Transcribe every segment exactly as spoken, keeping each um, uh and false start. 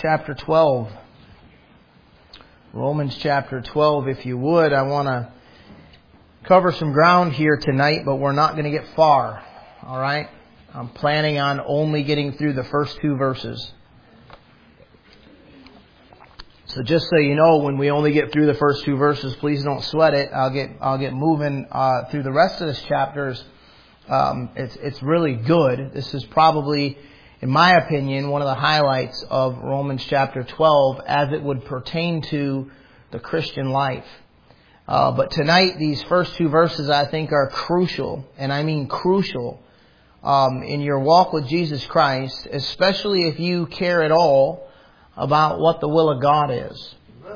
chapter twelve. Romans chapter twelve, if you would. I want to cover some ground here tonight, but we're not going to get far. All right? I'm planning on only getting through the first two verses. So just so you know, when we only get through the first two verses, please don't sweat it. I'll get I'll get moving uh, through the rest of this chapters. Um, it's it's really good. This is probably, in my opinion, one of the highlights of Romans chapter twelve as it would pertain to the Christian life. Uh, but tonight, these first two verses I think are crucial, and I mean crucial, um, in your walk with Jesus Christ, especially if you care at all about what the will of God is.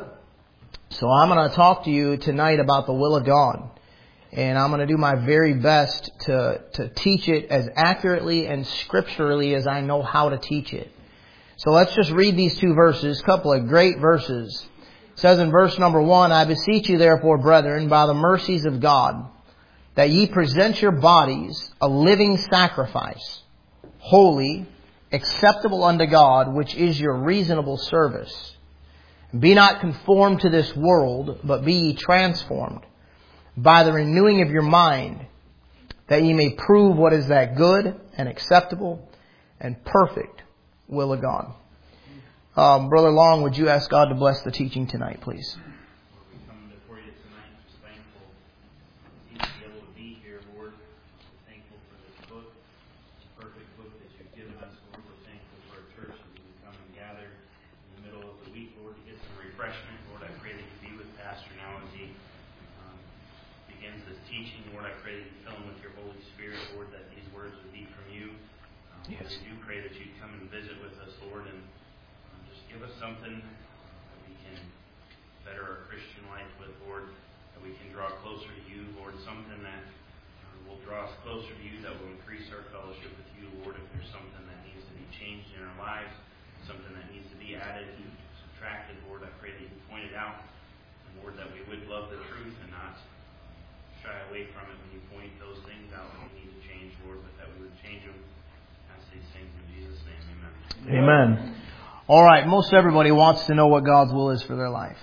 So I'm going to talk to you tonight about the will of God. And I'm going to do my very best to, to teach it as accurately and scripturally as I know how to teach it. So let's just read these two verses, a couple of great verses. It says in verse number one, I beseech you therefore, brethren, by the mercies of God, that ye present your bodies a living sacrifice, holy, acceptable unto God, which is your reasonable service. Be not conformed to this world, but be ye transformed by the renewing of your mind, that ye may prove what is that good and acceptable and perfect will of God. Um, Brother Long, would you ask God to bless the teaching tonight, please? We come before you tonight just thankful to be able to be here, Lord. We're thankful for this book, this perfect book that you've given us, Lord. We're thankful for our church as we come and gather in the middle of the week, Lord, to get some refreshment. Lord, I pray that you be with Pastor now as he um, begins this teaching. Lord, I pray that you fill him with your Holy Spirit, Lord, that these words would be from you. Um, yes. Lord, I do pray that you'd come and visit with us, Lord, and um, just give us something that we can better our Christian life with, Lord, that we can draw closer to you, Lord, something that uh, will draw us closer to you, that will increase our fellowship with you, Lord. If there's something that needs to be changed in our lives, something that needs to be added, subtracted, Lord, I pray that you point it out, and Lord, that we would love the truth and not shy away from it when you point those things out that we need to change, Lord, but that we would change them. I ask these things in Jesus' name, amen. Amen. All right, most everybody wants to know what God's will is for their life.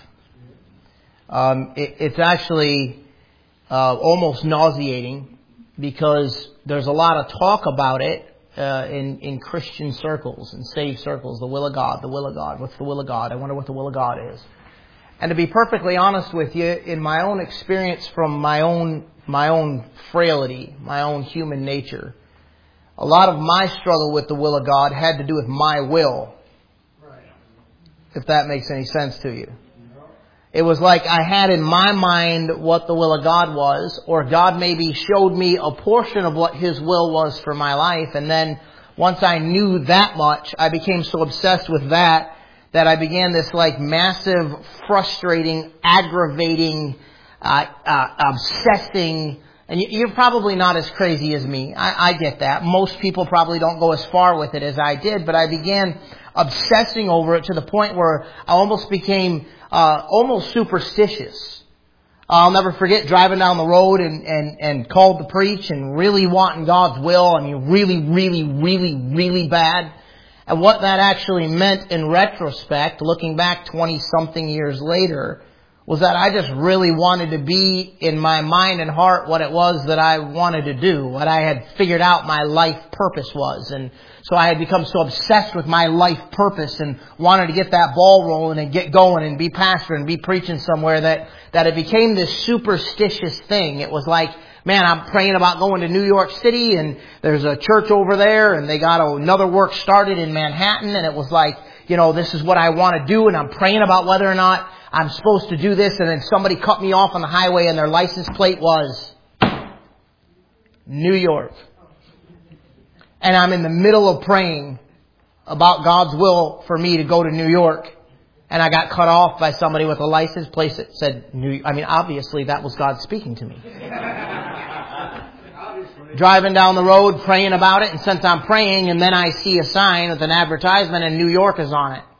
Um, it, it's actually uh, almost nauseating because there's a lot of talk about it uh, in, in Christian circles and saved circles. The will of God, the will of God. What's the will of God? I wonder what the will of God is. And to be perfectly honest with you, in my own experience from my own my own frailty, my own human nature, a lot of my struggle with the will of God had to do with my will. If that makes any sense to you. It was like I had in my mind what the will of God was, or God maybe showed me a portion of what His will was for my life, and then once I knew that much, I became so obsessed with that that I began this like massive, frustrating, aggravating, uh, uh, obsessing. And you're probably not as crazy as me. I, I get that. Most people probably don't go as far with it as I did, but I began obsessing over it to the point where I almost became uh, almost superstitious. I'll never forget driving down the road and, and, and called to preach and really wanting God's will. I mean, really, really, really, really bad. And what that actually meant in retrospect, looking back twenty-something years later, was that I just really wanted to be in my mind and heart what it was that I wanted to do, what I had figured out my life purpose was. And so I had become so obsessed with my life purpose and wanted to get that ball rolling and get going and be pastor and be preaching somewhere that, that it became this superstitious thing. It was like, man, I'm praying about going to New York City and there's a church over there and they got another work started in Manhattan, and it was like, you know, this is what I want to do, and I'm praying about whether or not I'm supposed to do this, and then somebody cut me off on the highway and their license plate was New York. And I'm in the middle of praying about God's will for me to go to New York, and I got cut off by somebody with a license plate that said New I mean, obviously that was God speaking to me. Driving down the road, praying about it, and since I'm praying, and then I see a sign with an advertisement and New York is on it.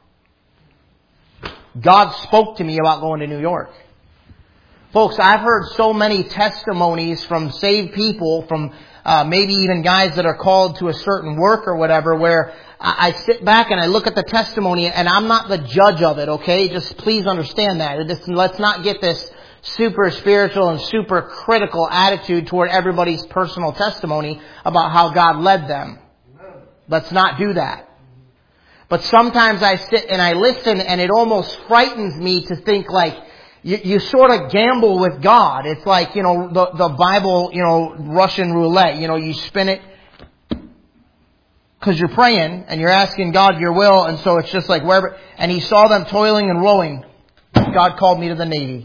God spoke to me about going to New York. Folks, I've heard so many testimonies from saved people, from uh, maybe even guys that are called to a certain work or whatever, where I, I sit back and I look at the testimony, and I'm not the judge of it, okay? Just please understand that. Just, let's not get this super spiritual and super critical attitude toward everybody's personal testimony about how God led them. Let's not do that. But sometimes I sit and I listen, and it almost frightens me to think like, you, you sort of gamble with God. It's like, you know, the, the Bible, you know, Russian roulette. You know, you spin it because you're praying and you're asking God your will. And so it's just like wherever. And He saw them toiling and rowing. God called me to the Navy.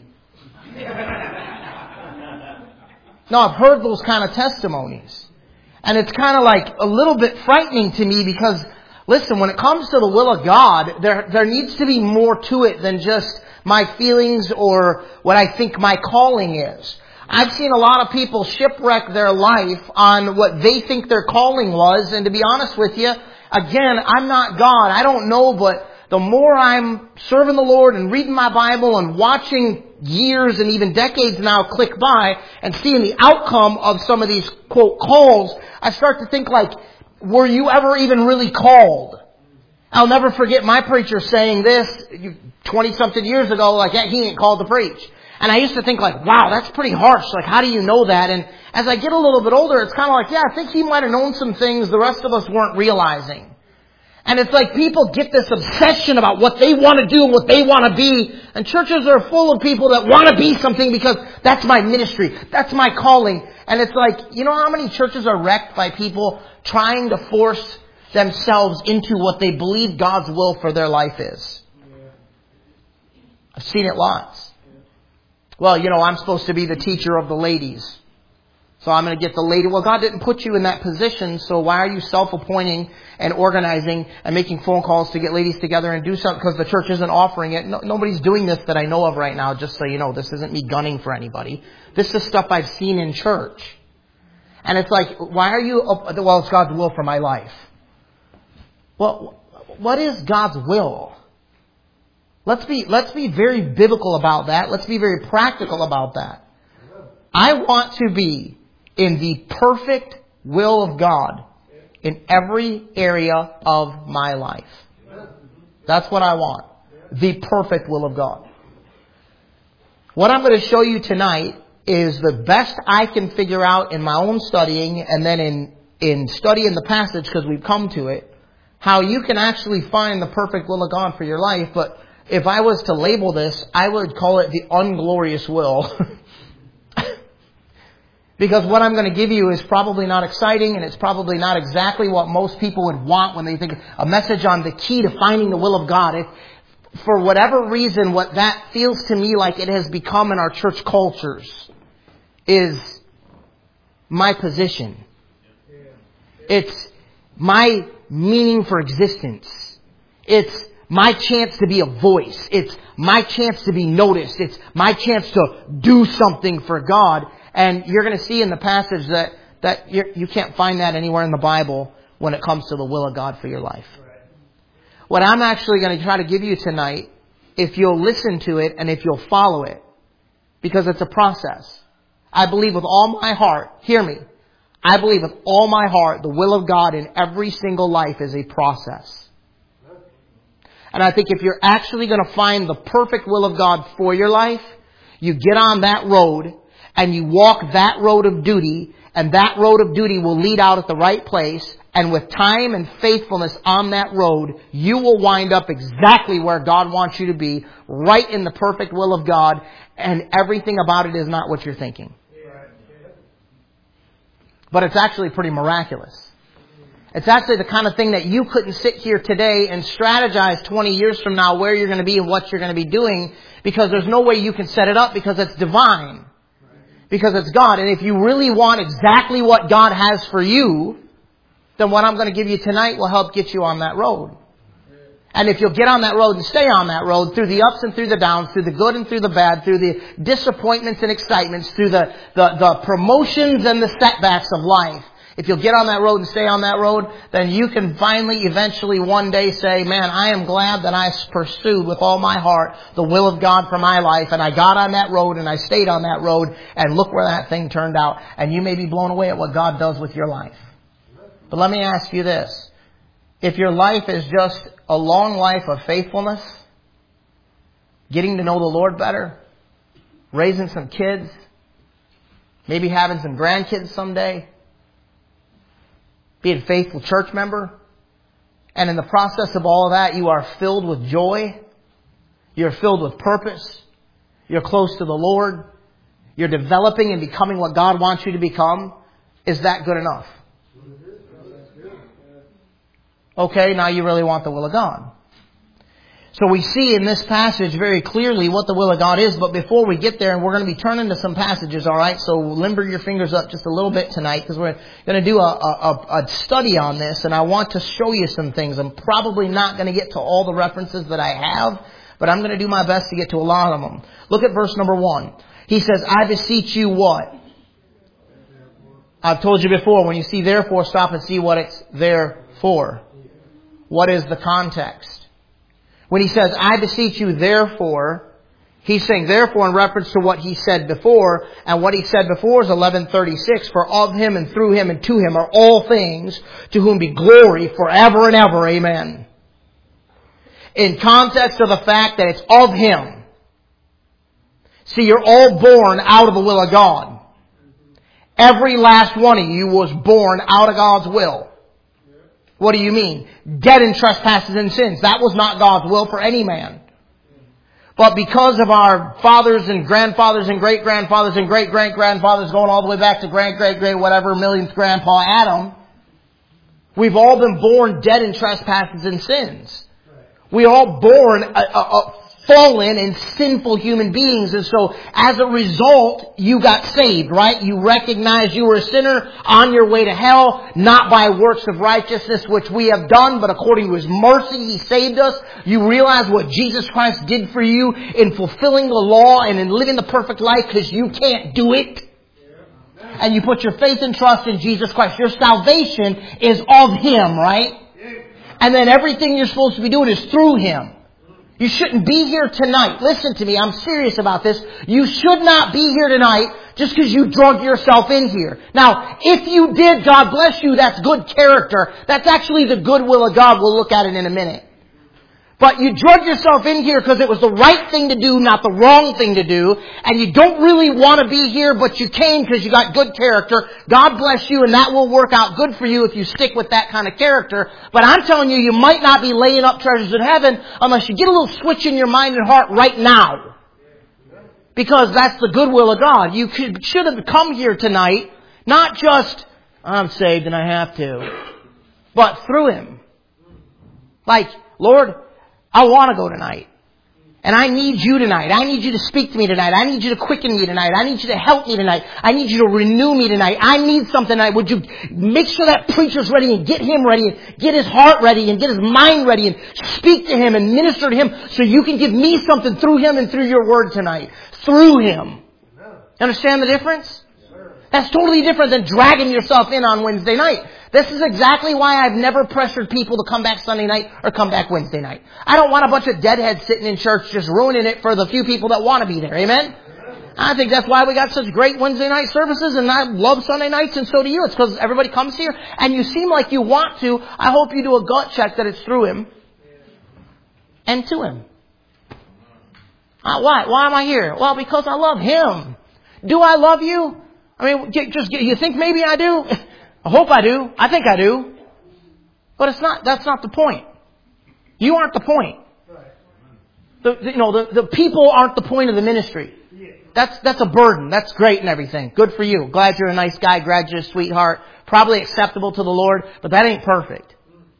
No, I've heard those kind of testimonies. And it's kind of like a little bit frightening to me because, listen, when it comes to the will of God, there, there needs to be more to it than just my feelings or what I think my calling is. I've seen a lot of people shipwreck their life on what they think their calling was. And to be honest with you, again, I'm not God. I don't know, but the more I'm serving the Lord and reading my Bible and watching years and even decades now click by and seeing the outcome of some of these, quote, calls, I start to think like, were you ever even really called? I'll never forget my preacher saying this twenty-something years ago, like, yeah, he ain't called to preach. And I used to think like, wow, that's pretty harsh. Like, how do you know that? And as I get a little bit older, it's kind of like, yeah, I think he might have known some things the rest of us weren't realizing. And it's like people get this obsession about what they want to do and what they want to be. And churches are full of people that want to be something because that's my ministry. That's my calling. And it's like, you know how many churches are wrecked by people trying to force themselves into what they believe God's will for their life is? I've seen it lots. Well, you know, I'm supposed to be the teacher of the ladies. So I'm going to get the lady. Well, God didn't put you in that position, so why are you self-appointing and organizing and making phone calls to get ladies together and do something because the church isn't offering it? No, nobody's doing this that I know of right now, just so you know. This isn't me gunning for anybody. This is stuff I've seen in church. And it's like, why are you... Well, it's God's will for my life. Well, what is God's will? Let's be, let's be very biblical about that. Let's be very practical about that. I want to be in the perfect will of God in every area of my life. That's what I want. The perfect will of God. What I'm going to show you tonight is the best I can figure out in my own studying and then in, in studying the passage because we've come to it, how you can actually find the perfect will of God for your life. But if I was to label this, I would call it the unglorious will. Because what I'm going to give you is probably not exciting and it's probably not exactly what most people would want when they think a message on the key to finding the will of God. If, for whatever reason, what that feels to me like it has become in our church cultures is my position. It's my meaning for existence. It's my chance to be a voice. It's my chance to be noticed. It's my chance to do something for God. And you're going to see in the passage that, that you're, you can't find that anywhere in the Bible when it comes to the will of God for your life. Right. What I'm actually going to try to give you tonight, if you'll listen to it and if you'll follow it, because it's a process. I believe with all my heart, hear me, I believe with all my heart the will of God in every single life is a process. And I think if you're actually going to find the perfect will of God for your life, you get on that road and you walk that road of duty, and that road of duty will lead out at the right place. And with time and faithfulness on that road, you will wind up exactly where God wants you to be, right in the perfect will of God, and everything about it is not what you're thinking. But it's actually pretty miraculous. It's actually the kind of thing that you couldn't sit here today and strategize twenty years from now where you're going to be and what you're going to be doing, because there's no way you can set it up because it's divine. Because it's God. And if you really want exactly what God has for you, then what I'm going to give you tonight will help get you on that road. And if you'll get on that road and stay on that road through the ups and through the downs, through the good and through the bad, through the disappointments and excitements, through the, the, the promotions and the setbacks of life, if you'll get on that road and stay on that road, then you can finally, eventually, one day say, man, I am glad that I pursued with all my heart the will of God for my life. And I got on that road and I stayed on that road. And look where that thing turned out. And you may be blown away at what God does with your life. But let me ask you this. if your life is just a long life of faithfulness, getting to know the Lord better, raising some kids, maybe having some grandkids someday, being a faithful church member, and in the process of all of that, you are filled with joy, you're filled with purpose, you're close to the Lord, you're developing and becoming what God wants you to become, is that good enough? Okay, now you really want the will of God. So we see in this passage very clearly what the will of God is, but before we get there, and we're going to be turning to some passages, alright, so limber your fingers up just a little bit tonight, because we're going to do a, a, a study on this, and I want to show you some things. I'm probably not going to get to all the references that I have, but I'm going to do my best to get to a lot of them. Look at verse number one. He says, I beseech you what? I've told you before, when you see therefore, stop and see what it's there for. What is the context? When he says, I beseech you therefore, he's saying therefore in reference to what he said before. And what he said before is eleven thirty-six. For of him and through him and to him are all things, to whom be glory forever and ever. Amen. In context of the fact that it's of him. See, you're all born out of the will of God. Every last one of you was born out of God's will. What do you mean? Dead in trespasses and sins. That was not God's will for any man. But because of our fathers and grandfathers and great-grandfathers and great-great-grandfathers going all the way back to great-great-great whatever millionth grandpa Adam, we've all been born dead in trespasses and sins. We're all born a, a, a fallen and sinful human beings. And so as a result, you got saved, right? You recognized you were a sinner on your way to hell, not by works of righteousness which we have done, but according to His mercy He saved us. You realize what Jesus Christ did for you in fulfilling the law and in living the perfect life because you can't do it. And you put your faith and trust in Jesus Christ. Your salvation is of Him, right? And then everything you're supposed to be doing is through Him. You shouldn't be here tonight. Listen to me, I'm serious about this. You should not be here tonight just because you drug yourself in here. Now, if you did, God bless you, that's good character. That's actually the goodwill of God. We'll look at it in a minute. But you drug yourself in here because it was the right thing to do, not the wrong thing to do. And you don't really want to be here, but you came because you got good character. God bless you, and that will work out good for you if you stick with that kind of character. But I'm telling you, you might not be laying up treasures in heaven unless you get a little switch in your mind and heart right now. Because that's the goodwill of God. You should have come here tonight, not just, I'm saved and I have to, but through Him. Like, Lord, I want to go tonight. And I need you tonight. I need you to speak to me tonight. I need you to quicken me tonight. I need you to help me tonight. I need you to renew me tonight. I need something tonight. Would you make sure that preacher's ready and get him ready and get his heart ready and get his mind ready and speak to him and minister to him so you can give me something through him and through your word tonight. Through him. Understand the difference? That's totally different than dragging yourself in on Wednesday night. This is exactly why I've never pressured people to come back Sunday night or come back Wednesday night. I don't want a bunch of deadheads sitting in church just ruining it for the few people that want to be there. Amen? I think that's why we got such great Wednesday night services, and I love Sunday nights, and so do you. It's because everybody comes here and you seem like you want to. I hope you do a gut check that it's through Him and to Him. Uh, why? Why am I here? Well, because I love Him. Do I love you? I mean, just you think maybe I do? I hope I do. I think I do. But it's not, that's not the point. You aren't the point. The, the, you know, the, the people aren't the point of the ministry. That's, that's a burden. That's great and everything. Good for you. Glad you're a nice guy. Glad you're a sweetheart. Probably acceptable to the Lord, but that ain't perfect.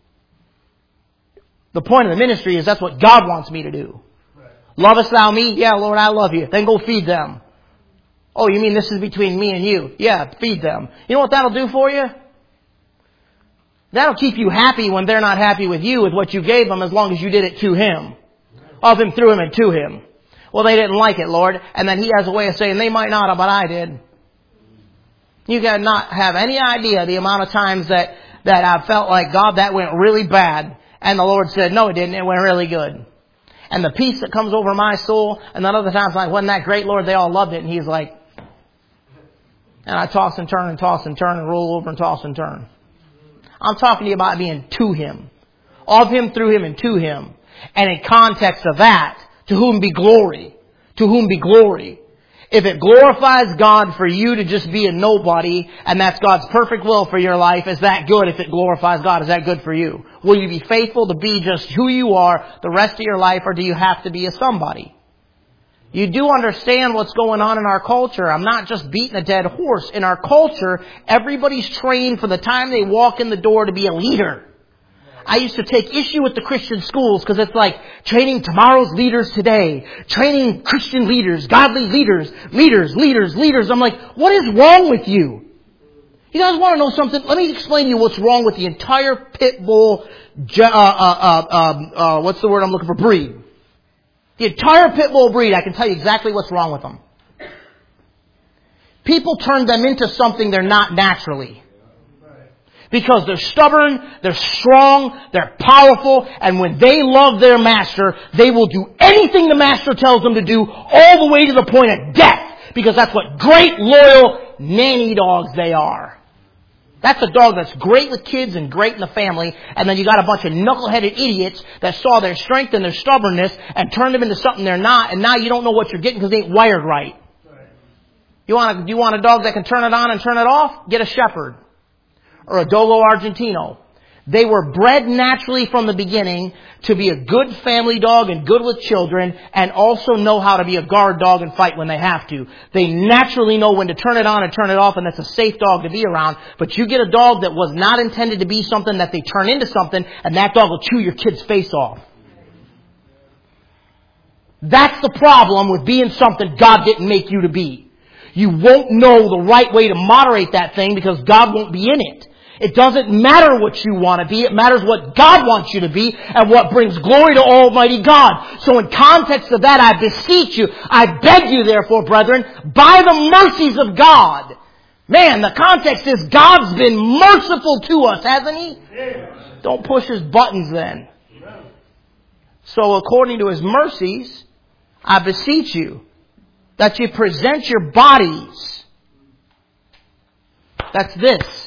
The point of the ministry is that's what God wants me to do. Lovest thou me? Yeah, Lord, I love you. Then go feed them. Oh, you mean this is between me and you? Yeah, feed them. You know what that'll do for you? That'll keep you happy when they're not happy with you with what you gave them as long as you did it to Him. Of Him, through Him, and to Him. Well, they didn't like it, Lord. And then He has a way of saying, they might not have, but I did. You got not have any idea the amount of times that, that I felt like, God, that went really bad. And the Lord said, no, it didn't. It went really good. And the peace that comes over my soul. And then other times like, wasn't that great, Lord? They all loved it. And He's like, and I toss and turn and toss and turn and roll over and toss and turn. I'm talking to you about being to Him. of Him, through Him, and to Him. And in context of that, to whom be glory. To whom be glory. If it glorifies God for you to just be a nobody, and that's God's perfect will for your life, is that good? If it glorifies God, is that good for you? Will you be faithful to be just who you are the rest of your life, or do you have to be a somebody? You do understand what's going on in our culture. I'm not just beating a dead horse. In our culture, everybody's trained from the time they walk in the door to be a leader. I used to take issue with the Christian schools because it's like training tomorrow's leaders today. Training Christian leaders, godly leaders, leaders, leaders, leaders. I'm like, what is wrong with you? You guys want to know something? Let me explain to you what's wrong with the entire pit bull, uh, uh, uh, um, uh, what's the word I'm looking for, breed. The entire pit bull breed, I can tell you exactly what's wrong with them. People turn them into something they're not naturally. Because they're stubborn, they're strong, they're powerful, and when they love their master, they will do anything the master tells them to do, all the way to the point of death. Because that's what great, loyal nanny dogs they are. That's a dog that's great with kids and great in the family, and then you got a bunch of knuckleheaded idiots that saw their strength and their stubbornness and turned them into something they're not, and now you don't know what you're getting because they ain't wired right. You want a, you want a dog that can turn it on and turn it off? Get a shepherd. Or a Dogo Argentino. They were bred naturally from the beginning to be a good family dog and good with children, and also know how to be a guard dog and fight when they have to. They naturally know when to turn it on and turn it off, and that's a safe dog to be around. But you get a dog that was not intended to be something, that they turn into something, and that dog will chew your kid's face off. That's the problem with being something God didn't make you to be. You won't know the right way to moderate that thing because God won't be in it. It doesn't matter what you want to be. It matters what God wants you to be and what brings glory to Almighty God. So in context of that, I beseech you, I beg you therefore, brethren, by the mercies of God. Man, the context is God's been merciful to us, hasn't He? Don't push His buttons then. So according to His mercies, I beseech you that you present your bodies. That's this.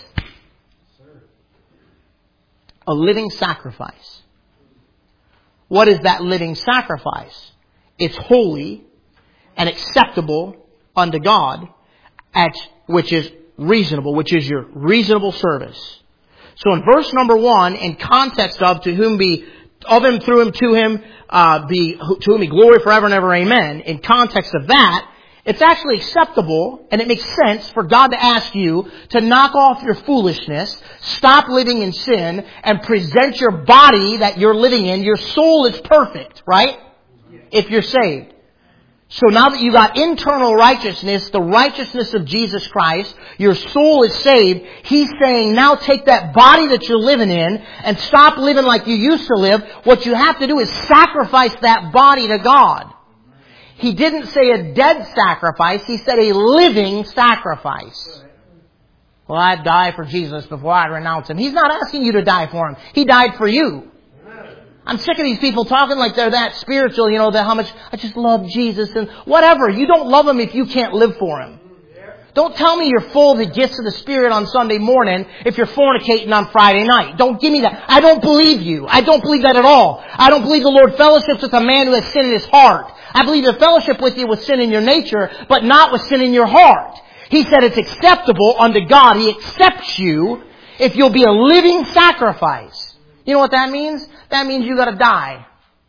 A living sacrifice. What is that living sacrifice? It's holy and acceptable unto God, at which is reasonable, which is your reasonable service. So in verse number one, in context of to whom be of Him, through Him, to Him, uh, be to whom be glory forever and ever, amen. In context of that, it's actually acceptable, and it makes sense for God to ask you to knock off your foolishness, stop living in sin, and present your body that you're living in. Your soul is perfect, right? If you're saved. So now that you got internal righteousness, the righteousness of Jesus Christ, your soul is saved. He's saying, now take that body that you're living in and stop living like you used to live. What you have to do is sacrifice that body to God. He didn't say a dead sacrifice. He said a living sacrifice. Well, I'd die for Jesus before I'd renounce Him. He's not asking you to die for Him. He died for you. I'm sick of these people talking like they're that spiritual, you know, that how much I just love Jesus and whatever. You don't love Him if you can't live for Him. Don't tell me you're full of the gifts of the Spirit on Sunday morning if you're fornicating on Friday night. Don't give me that. I don't believe you. I don't believe that at all. I don't believe the Lord fellowships with a man who has sin in his heart. I believe He'll fellowship with you with sin in your nature, but not with sin in your heart. He said it's acceptable unto God. He accepts you if you'll be a living sacrifice. You know what that means? That means you got to die.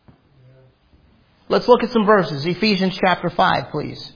Let's look at some verses. Ephesians chapter five, please.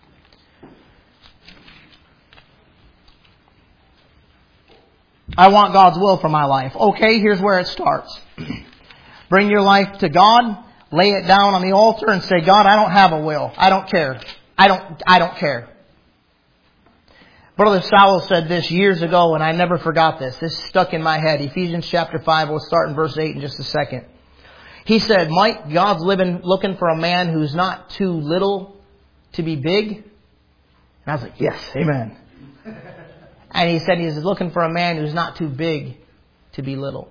I want God's will for my life. Okay, here's where it starts. Bring your life to God. Lay it down on the altar and say, God, I don't have a will. I don't care. I don't, I don't care. Brother Sowell said this years ago, and I never forgot this. This stuck in my head. Ephesians chapter five, we'll start in verse eight in just a second. He said, Mike, God's living, looking for a man who's not too little to be big. And I was like, yes, amen. And he said he's looking for a man who's not too big to be little.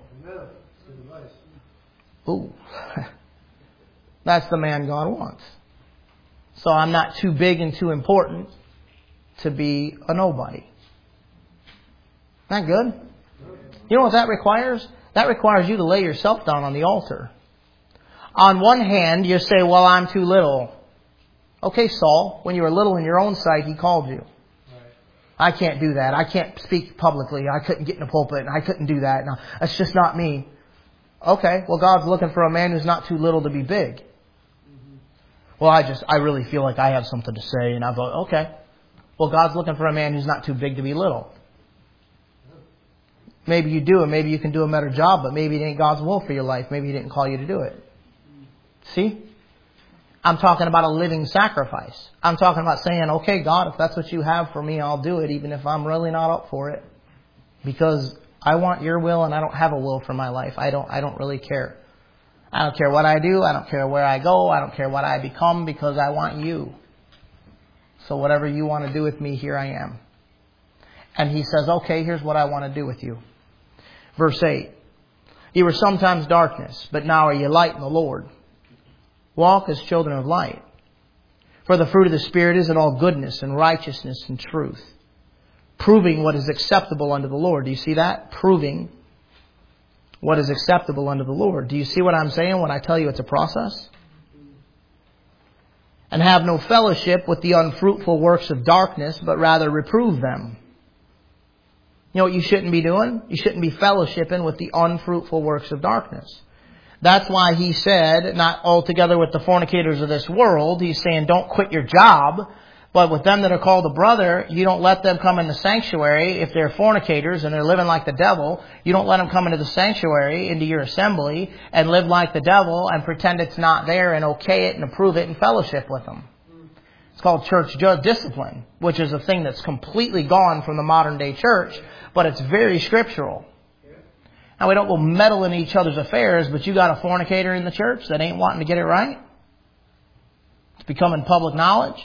Ooh. That's the man God wants. So I'm not too big and too important to be a nobody. Isn't that good? You know what that requires? That requires you to lay yourself down on the altar. On one hand, you say, well, I'm too little. Okay, Saul, when you were little in your own sight, He called you. I can't do that. I can't speak publicly. I couldn't get in the pulpit, and I couldn't do that. No, that's just not me. Okay, well, God's looking for a man who's not too little to be big. Well, I just, I really feel like I have something to say, and I thought, okay. Well, God's looking for a man who's not too big to be little. Maybe you do, and maybe you can do a better job, but maybe it ain't God's will for your life. Maybe He didn't call you to do it. See? I'm talking about a living sacrifice. I'm talking about saying, okay, God, if that's what you have for me, I'll do it, even if I'm really not up for it. Because I want your will, and I don't have a will for my life. I don't, I don't really care. I don't care what I do. I don't care where I go. I don't care what I become, because I want you. So whatever you want to do with me, here I am. And He says, okay, here's what I want to do with you. Verse eight. You were sometimes darkness, but now are you light in the Lord. Walk as children of light. For the fruit of the Spirit is in all goodness and righteousness and truth, proving what is acceptable unto the Lord. Do you see that? Proving what is acceptable unto the Lord. Do you see what I'm saying when I tell you it's a process? And have no fellowship with the unfruitful works of darkness, but rather reprove them. You know what you shouldn't be doing? You shouldn't be fellowshipping with the unfruitful works of darkness. That's why He said, not altogether with the fornicators of this world. He's saying, don't quit your job. But with them that are called a brother, you don't let them come in the sanctuary. If they're fornicators and they're living like the devil, you don't let them come into the sanctuary, into your assembly, and live like the devil and pretend it's not there and okay it and approve it and fellowship with them. It's called church discipline, which is a thing that's completely gone from the modern day church, but it's very scriptural. Now, we don't go meddle in each other's affairs, but you got a fornicator in the church that ain't wanting to get it right. It's becoming public knowledge.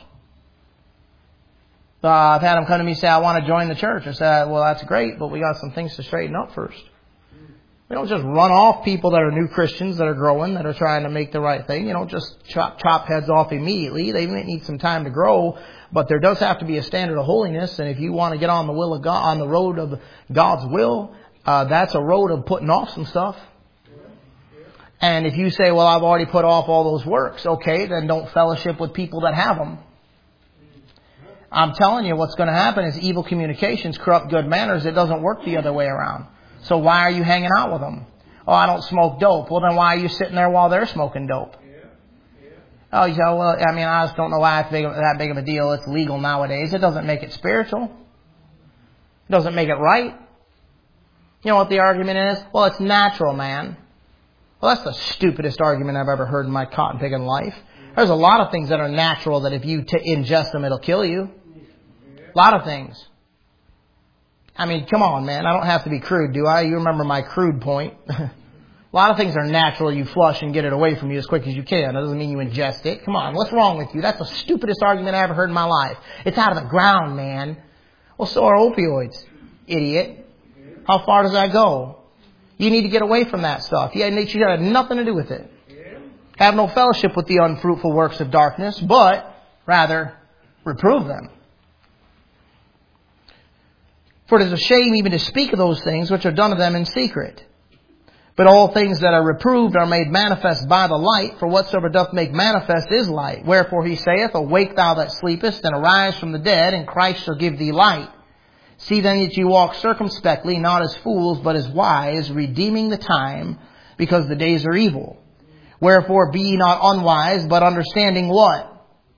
Uh, I've had them come to me and say, I want to join the church. I said, well, that's great, but we got some things to straighten up first. We don't just run off people that are new Christians, that are growing, that are trying to make the right thing. You don't just chop, chop heads off immediately. They may need some time to grow, but there does have to be a standard of holiness. And if you want to get on the will of God, on the road of God's will, uh, that's a road of putting off some stuff. And if you say, well, I've already put off all those works, okay, then don't fellowship with people that have them. I'm telling you, what's going to happen is evil communications corrupt good manners. It doesn't work the other way around. So why are you hanging out with them? Oh, I don't smoke dope. Well, then why are you sitting there while they're smoking dope? Yeah. Yeah. Oh, you say, well, I mean, I just don't know why it's big, that big of a deal. It's legal nowadays. It doesn't make it spiritual. It doesn't make it right. You know what the argument is? Well, it's natural, man. Well, that's the stupidest argument I've ever heard in my cotton picking life. There's a lot of things that are natural that if you t- ingest them, it'll kill you. A lot of things. I mean, come on, man. I don't have to be crude, do I? You remember my crude point. A lot of things are natural. You flush and get it away from you as quick as you can. That doesn't mean you ingest it. Come on, what's wrong with you? That's the stupidest argument I ever heard in my life. It's out of the ground, man. Well, so are opioids, idiot. How far does that go? You need to get away from that stuff. Yeah, you got nothing to do with it. Have no fellowship with the unfruitful works of darkness, but rather reprove them. For it is a shame even to speak of those things which are done of them in secret. But all things that are reproved are made manifest by the light, for whatsoever doth make manifest is light. Wherefore He saith, Awake thou that sleepest, and arise from the dead, and Christ shall give thee light. See then that you walk circumspectly, not as fools, but as wise, redeeming the time, because the days are evil. Wherefore be ye not unwise, but understanding what?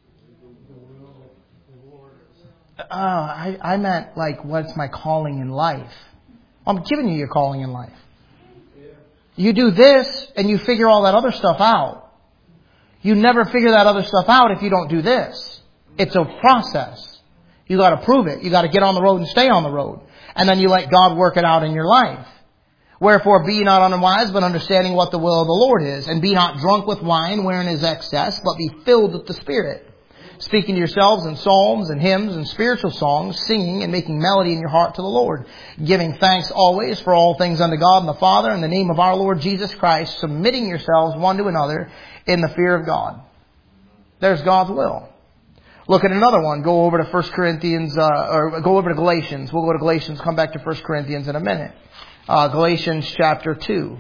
Uh, I, I meant like, what's my calling in life? I'm giving you your calling in life. You do this and you figure all that other stuff out. You never figure that other stuff out if you don't do this. It's a process. You got to prove it. You got to get on the road and stay on the road. And then you let God work it out in your life. Wherefore be ye not unwise, but understanding what the will of the Lord is. And be not drunk with wine, wherein is excess, but be filled with the Spirit. Speaking to yourselves in psalms and hymns and spiritual songs, singing and making melody in your heart to the Lord. Giving thanks always for all things unto God and the Father in the name of our Lord Jesus Christ, submitting yourselves one to another in the fear of God. There's God's will. Look at another one. Go over to First Corinthians, uh, or go over to Galatians. We'll go to Galatians, come back to First Corinthians in a minute. Uh, Galatians chapter two.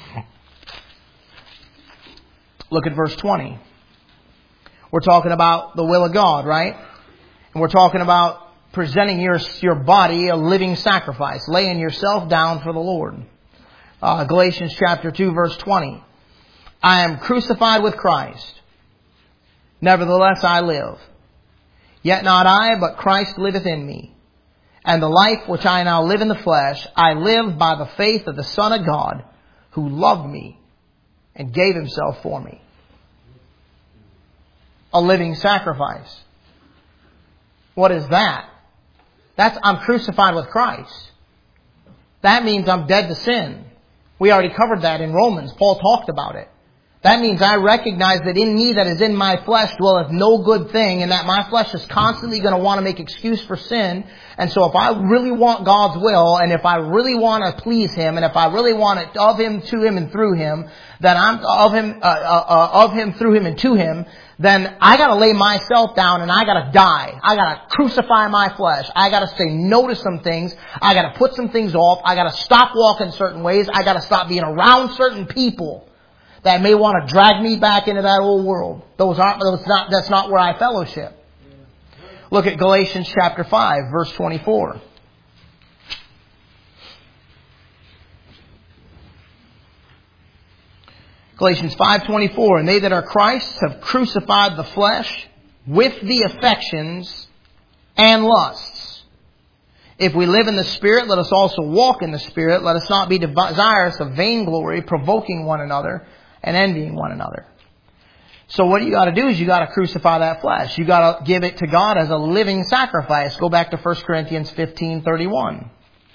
Look at verse twenty. We're talking about the will of God, right? And we're talking about presenting your, your body a living sacrifice, laying yourself down for the Lord. Uh, Galatians chapter two, verse twenty. I am crucified with Christ. Nevertheless I live. Yet not I, but Christ liveth in me. And the life which I now live in the flesh, I live by the faith of the Son of God, who loved me and gave Himself for me. A living sacrifice. What is that? That's, I'm crucified with Christ. That means I'm dead to sin. We already covered that in Romans. Paul talked about it. That means I recognize that in me that is in my flesh dwelleth no good thing, and that my flesh is constantly going to want to make excuse for sin. And so if I really want God's will, and if I really want to please Him, and if I really want it of Him, to Him, and through Him, then I'm of Him, uh, uh, uh, of Him, through Him, and to Him, then I got to lay myself down and I got to die. I got to crucify my flesh. I got to say no to some things. I got to put some things off. I got to stop walking certain ways. I got to stop being around certain people that may want to drag me back into that old world. Those aren't, those not, that's not where I fellowship. Look at Galatians chapter five, verse twenty-four. Galatians five twenty-four. And they that are Christ's have crucified the flesh with the affections and lusts. If we live in the Spirit, let us also walk in the Spirit. Let us not be desirous of vainglory, provoking one another, and envying one another. So what you got to do is you got to crucify that flesh. You got to give it to God as a living sacrifice. Go back to First Corinthians fifteen thirty-one.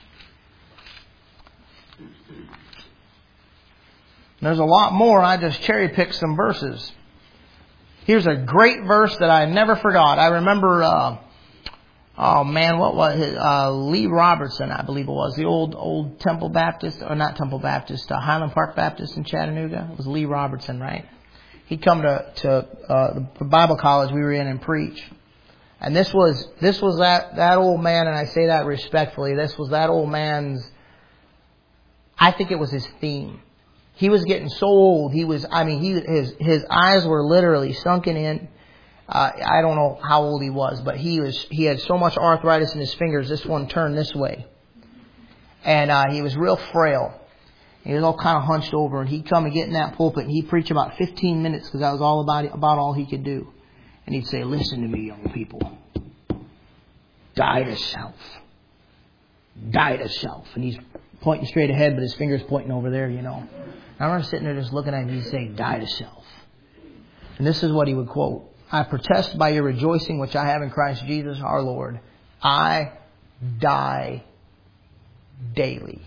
There's a lot more. I just cherry picked some verses. Here's a great verse that I never forgot. I remember, uh, oh man, what was it? Uh, Lee Robertson, I believe it was. The old old Temple Baptist, or not Temple Baptist, uh, Highland Park Baptist in Chattanooga. It was Lee Robertson, right? He'd come to, to uh, the Bible college we were in and preach. And this was this was that, that old man, and I say that respectfully, this was that old man's, I think it was his theme. He was getting so old. He was, I mean, he his his eyes were literally sunken in. Uh, I don't know how old he was, but he was he had so much arthritis in his fingers. This one turned this way, and uh, he was real frail. He was all kind of hunched over, and he'd come and get in that pulpit, and he'd preach about fifteen minutes because that was all about about all he could do. And he'd say, "Listen to me, young people. Die to self. Die to self." And he's pointing straight ahead, but his finger's pointing over there, you know. I remember sitting there just looking at him, he'd say, "Die to self." And this is what he would quote. "I protest by your rejoicing which I have in Christ Jesus our Lord. I die daily."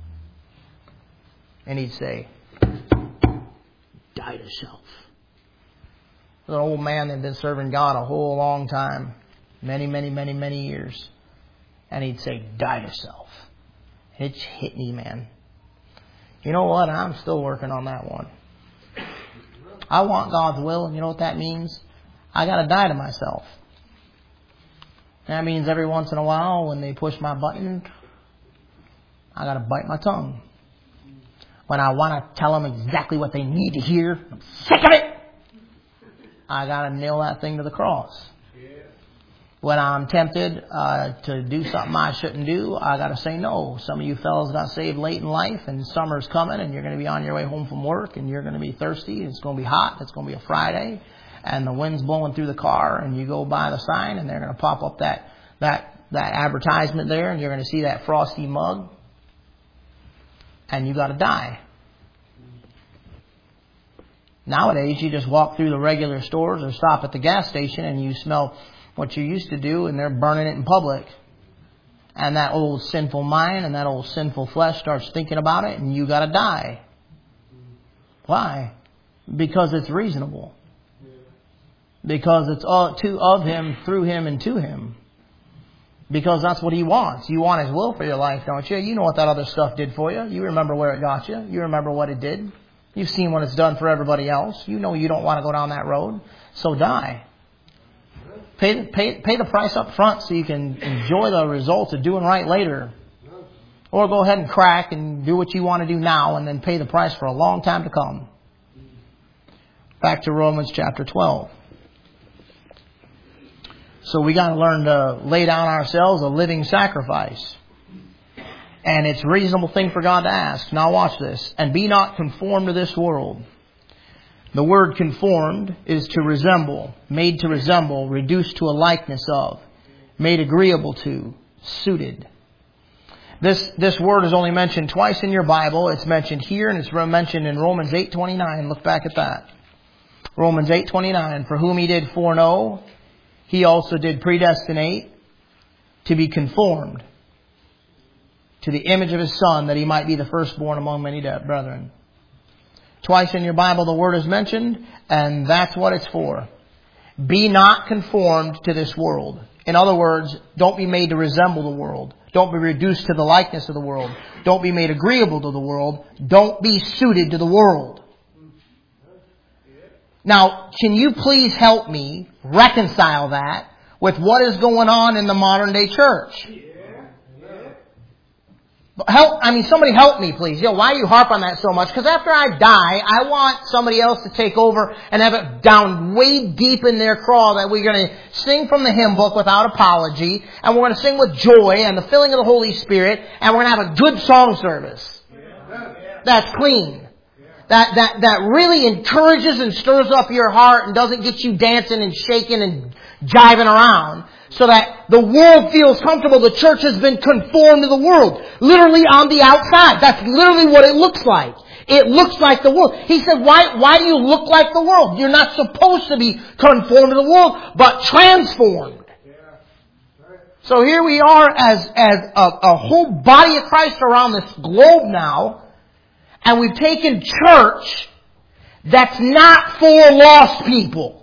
And he'd say, "Die to self." There's an old man that had been serving God a whole long time. Many, many, many, many years. And he'd say, "Die to self." It's hit me, man. You know what? I'm still working on that one. I want God's will, and you know what that means? I got to die to myself. That means every once in a while when they push my button, I got to bite my tongue. When I want to tell them exactly what they need to hear, I'm sick of it, I got to nail that thing to the cross. When I'm tempted uh, to do something I shouldn't do, I got to say no. Some of you fellas got saved late in life, and summer's coming, and you're going to be on your way home from work, and you're going to be thirsty. It's going to be hot. It's going to be a Friday, and the wind's blowing through the car, and you go by the sign, and they're going to pop up that that that advertisement there, and you're going to see that frosty mug, and you got to die. Nowadays, you just walk through the regular stores or stop at the gas station, and you smell what you used to do, and they're burning it in public. And that old sinful mind and that old sinful flesh starts thinking about it, and you got to die. Why? Because it's reasonable. Because it's all to of Him, through Him, and to Him. Because that's what He wants. You want His will for your life, don't you? You know what that other stuff did for you. You remember where it got you. You remember what it did. You've seen what it's done for everybody else. You know you don't want to go down that road. So die. Pay, pay, pay the price up front so you can enjoy the results of doing right later. Or go ahead and crack and do what you want to do now and then pay the price for a long time to come. Back to Romans chapter twelve. So we got to learn to lay down ourselves a living sacrifice. And it's a reasonable thing for God to ask. Now watch this. And be not conformed to this world. The word conformed is to resemble, made to resemble, reduced to a likeness of, made agreeable to, suited. This this word is only mentioned twice in your Bible. It's mentioned here and it's mentioned in Romans eight twenty-nine. Look back at that. Romans eight twenty-nine. For whom He did foreknow, He also did predestinate to be conformed to the image of His Son, that He might be the firstborn among many brethren. Twice in your Bible the word is mentioned, and that's what it's for. Be not conformed to this world. In other words, don't be made to resemble the world. Don't be reduced to the likeness of the world. Don't be made agreeable to the world. Don't be suited to the world. Now, can you please help me reconcile that with what is going on in the modern day church? Help, I mean, somebody help me, please. You know, why do you harp on that so much? Because after I die, I want somebody else to take over and have it down way deep in their craw that we're going to sing from the hymn book without apology, and we're going to sing with joy and the filling of the Holy Spirit, and we're going to have a good song service. That's clean. That, that, that really encourages and stirs up your heart and doesn't get you dancing and shaking and jiving around. So that the world feels comfortable. The church has been conformed to the world. Literally on the outside. That's literally what it looks like. It looks like the world. He said, why, why do you look like the world? You're not supposed to be conformed to the world, but transformed. So here we are as, as a, a whole body of Christ around this globe now. And we've taken church that's not for lost people.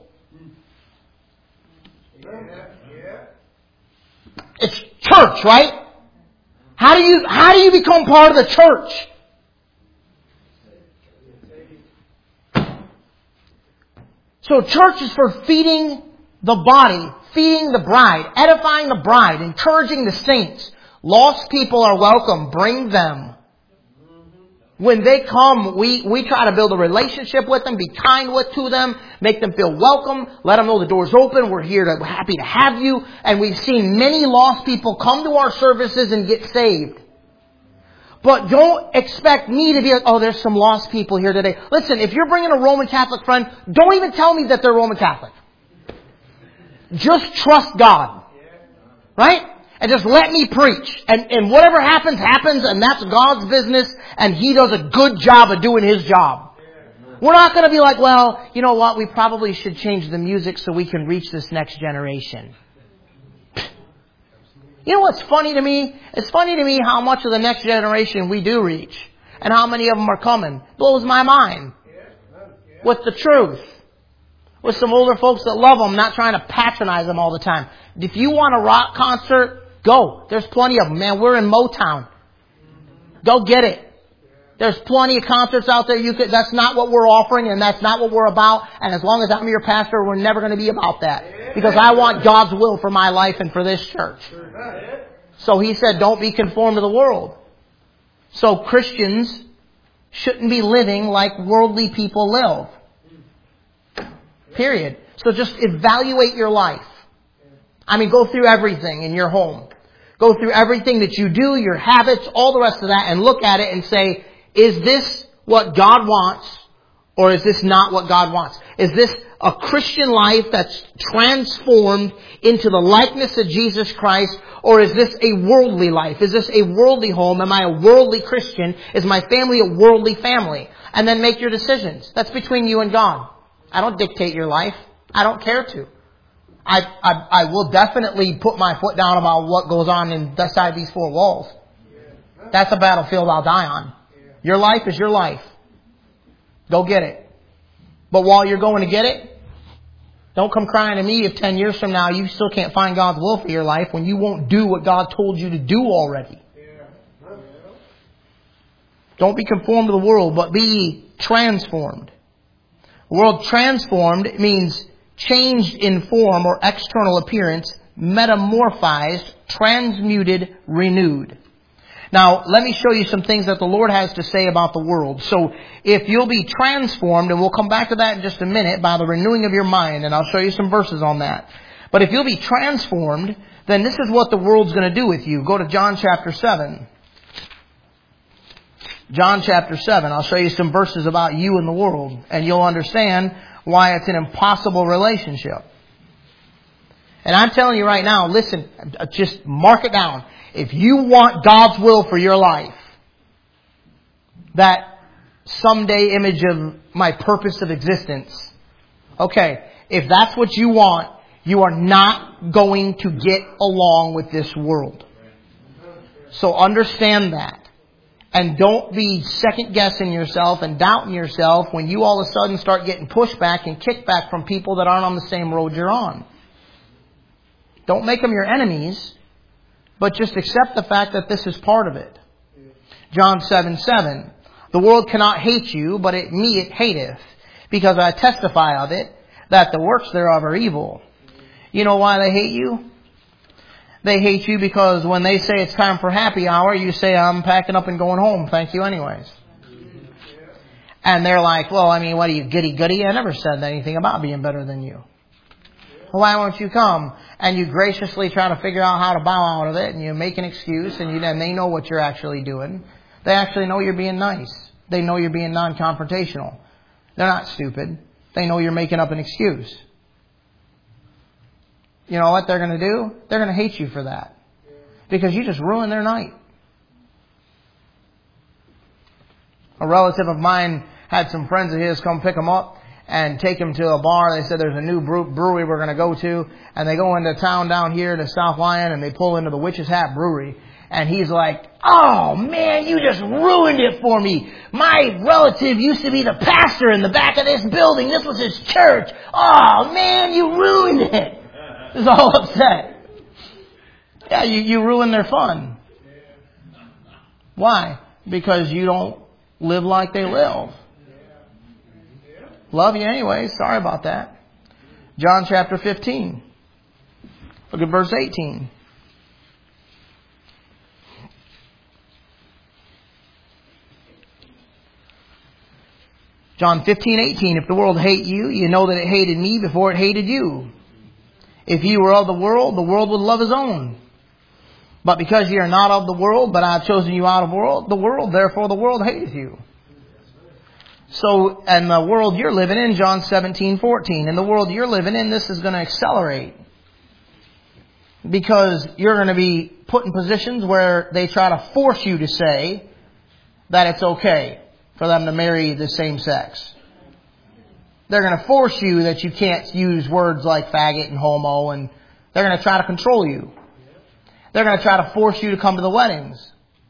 It's church, right? How do you, how do you become part of the church? So church is for feeding the body, feeding the bride, edifying the bride, encouraging the saints. Lost people are welcome. Bring them. When they come, we, we try to build a relationship with them, be kind with to them, make them feel welcome, let them know the door's open, we're here to, we're happy to have you. And we've seen many lost people come to our services and get saved. But don't expect me to be like, oh, there's some lost people here today. Listen, if you're bringing a Roman Catholic friend, don't even tell me that they're Roman Catholic. Just trust God. Right? And just let me preach. And, and whatever happens, happens. And that's God's business. And He does a good job of doing His job. We're not going to be like, well, you know what? We probably should change the music so we can reach this next generation. You know what's funny to me? It's funny to me how much of the next generation we do reach. And how many of them are coming. Blows my mind. With the truth. With some older folks that love them, not trying to patronize them all the time. If you want a rock concert, go. There's plenty of them. Man, we're in Motown. Go get it. There's plenty of concerts out there. You could, that's not what we're offering and that's not what we're about. And as long as I'm your pastor, we're never going to be about that. Because I want God's will for my life and for this church. So He said, don't be conformed to the world. So Christians shouldn't be living like worldly people live. Period. So just evaluate your life. I mean, go through everything in your home. Go through everything that you do, your habits, all the rest of that, and look at it and say, is this what God wants, or is this not what God wants? Is this a Christian life that's transformed into the likeness of Jesus Christ, or is this a worldly life? Is this a worldly home? Am I a worldly Christian? Is my family a worldly family? And then make your decisions. That's between you and God. I don't dictate your life. I don't care to. I, I, I will definitely put my foot down about what goes on inside these four walls. That's a battlefield I'll die on. Your life is your life. Go get it. But while you're going to get it, don't come crying to me if ten years from now you still can't find God's will for your life when you won't do what God told you to do already. Don't be conformed to the world, but be transformed. The word transformed means changed in form or external appearance, metamorphized, transmuted, renewed. Now, let me show you some things that the Lord has to say about the world. So, if you'll be transformed, and we'll come back to that in just a minute, by the renewing of your mind, and I'll show you some verses on that. But if you'll be transformed, then this is what the world's going to do with you. Go to John chapter seven. John chapter seven. I'll show you some verses about you and the world, and you'll understand why it's an impossible relationship. And I'm telling you right now, listen, just mark it down. If you want God's will for your life, that someday image of my purpose of existence, okay, if that's what you want, you are not going to get along with this world. So understand that. And don't be second guessing yourself and doubting yourself when you all of a sudden start getting pushback and kickback from people that aren't on the same road you're on. Don't make them your enemies, but just accept the fact that this is part of it. John seven seven. The world cannot hate you, but it, me it hateth, because I testify of it, that the works thereof are evil. You know why they hate you? They hate you because when they say it's time for happy hour, you say, I'm packing up and going home. Thank you anyways. And they're like, well, I mean, what are you, goody goody? I never said anything about being better than you. Well, why won't you come? And you graciously try to figure out how to bow out of it, and you make an excuse, and, you, and they know what you're actually doing. They actually know you're being nice. They know you're being non-confrontational. They're not stupid. They know you're making up an excuse. You know what they're going to do? They're going to hate you for that. Because you just ruined their night. A relative of mine had some friends of his come pick him up and take him to a bar. They said there's a new brewery we're going to go to. And they go into town down here to South Lyon and they pull into the Witch's Hat Brewery. And he's like, oh man, you just ruined it for me. My relative used to be the pastor in the back of this building. This was his church. Oh man, you ruined it. He's all upset. Yeah, you, you ruined their fun. Why? Because you don't live like they live. Love you anyway. Sorry about that. John chapter fifteen. Look at verse eighteen. John fifteen eighteen. If the world hate you, you know that it hated me before it hated you. If you were of the world, the world would love his own. But because you are not of the world, but I have chosen you out of the world, the world, therefore the world hateth you. So, and the world you're living in, John seventeen fourteen, in the world you're living in, this is going to accelerate. Because you're going to be put in positions where they try to force you to say that it's okay for them to marry the same sex. They're going to force you that you can't use words like faggot and homo, and they're going to try to control you. They're going to try to force you to come to the weddings.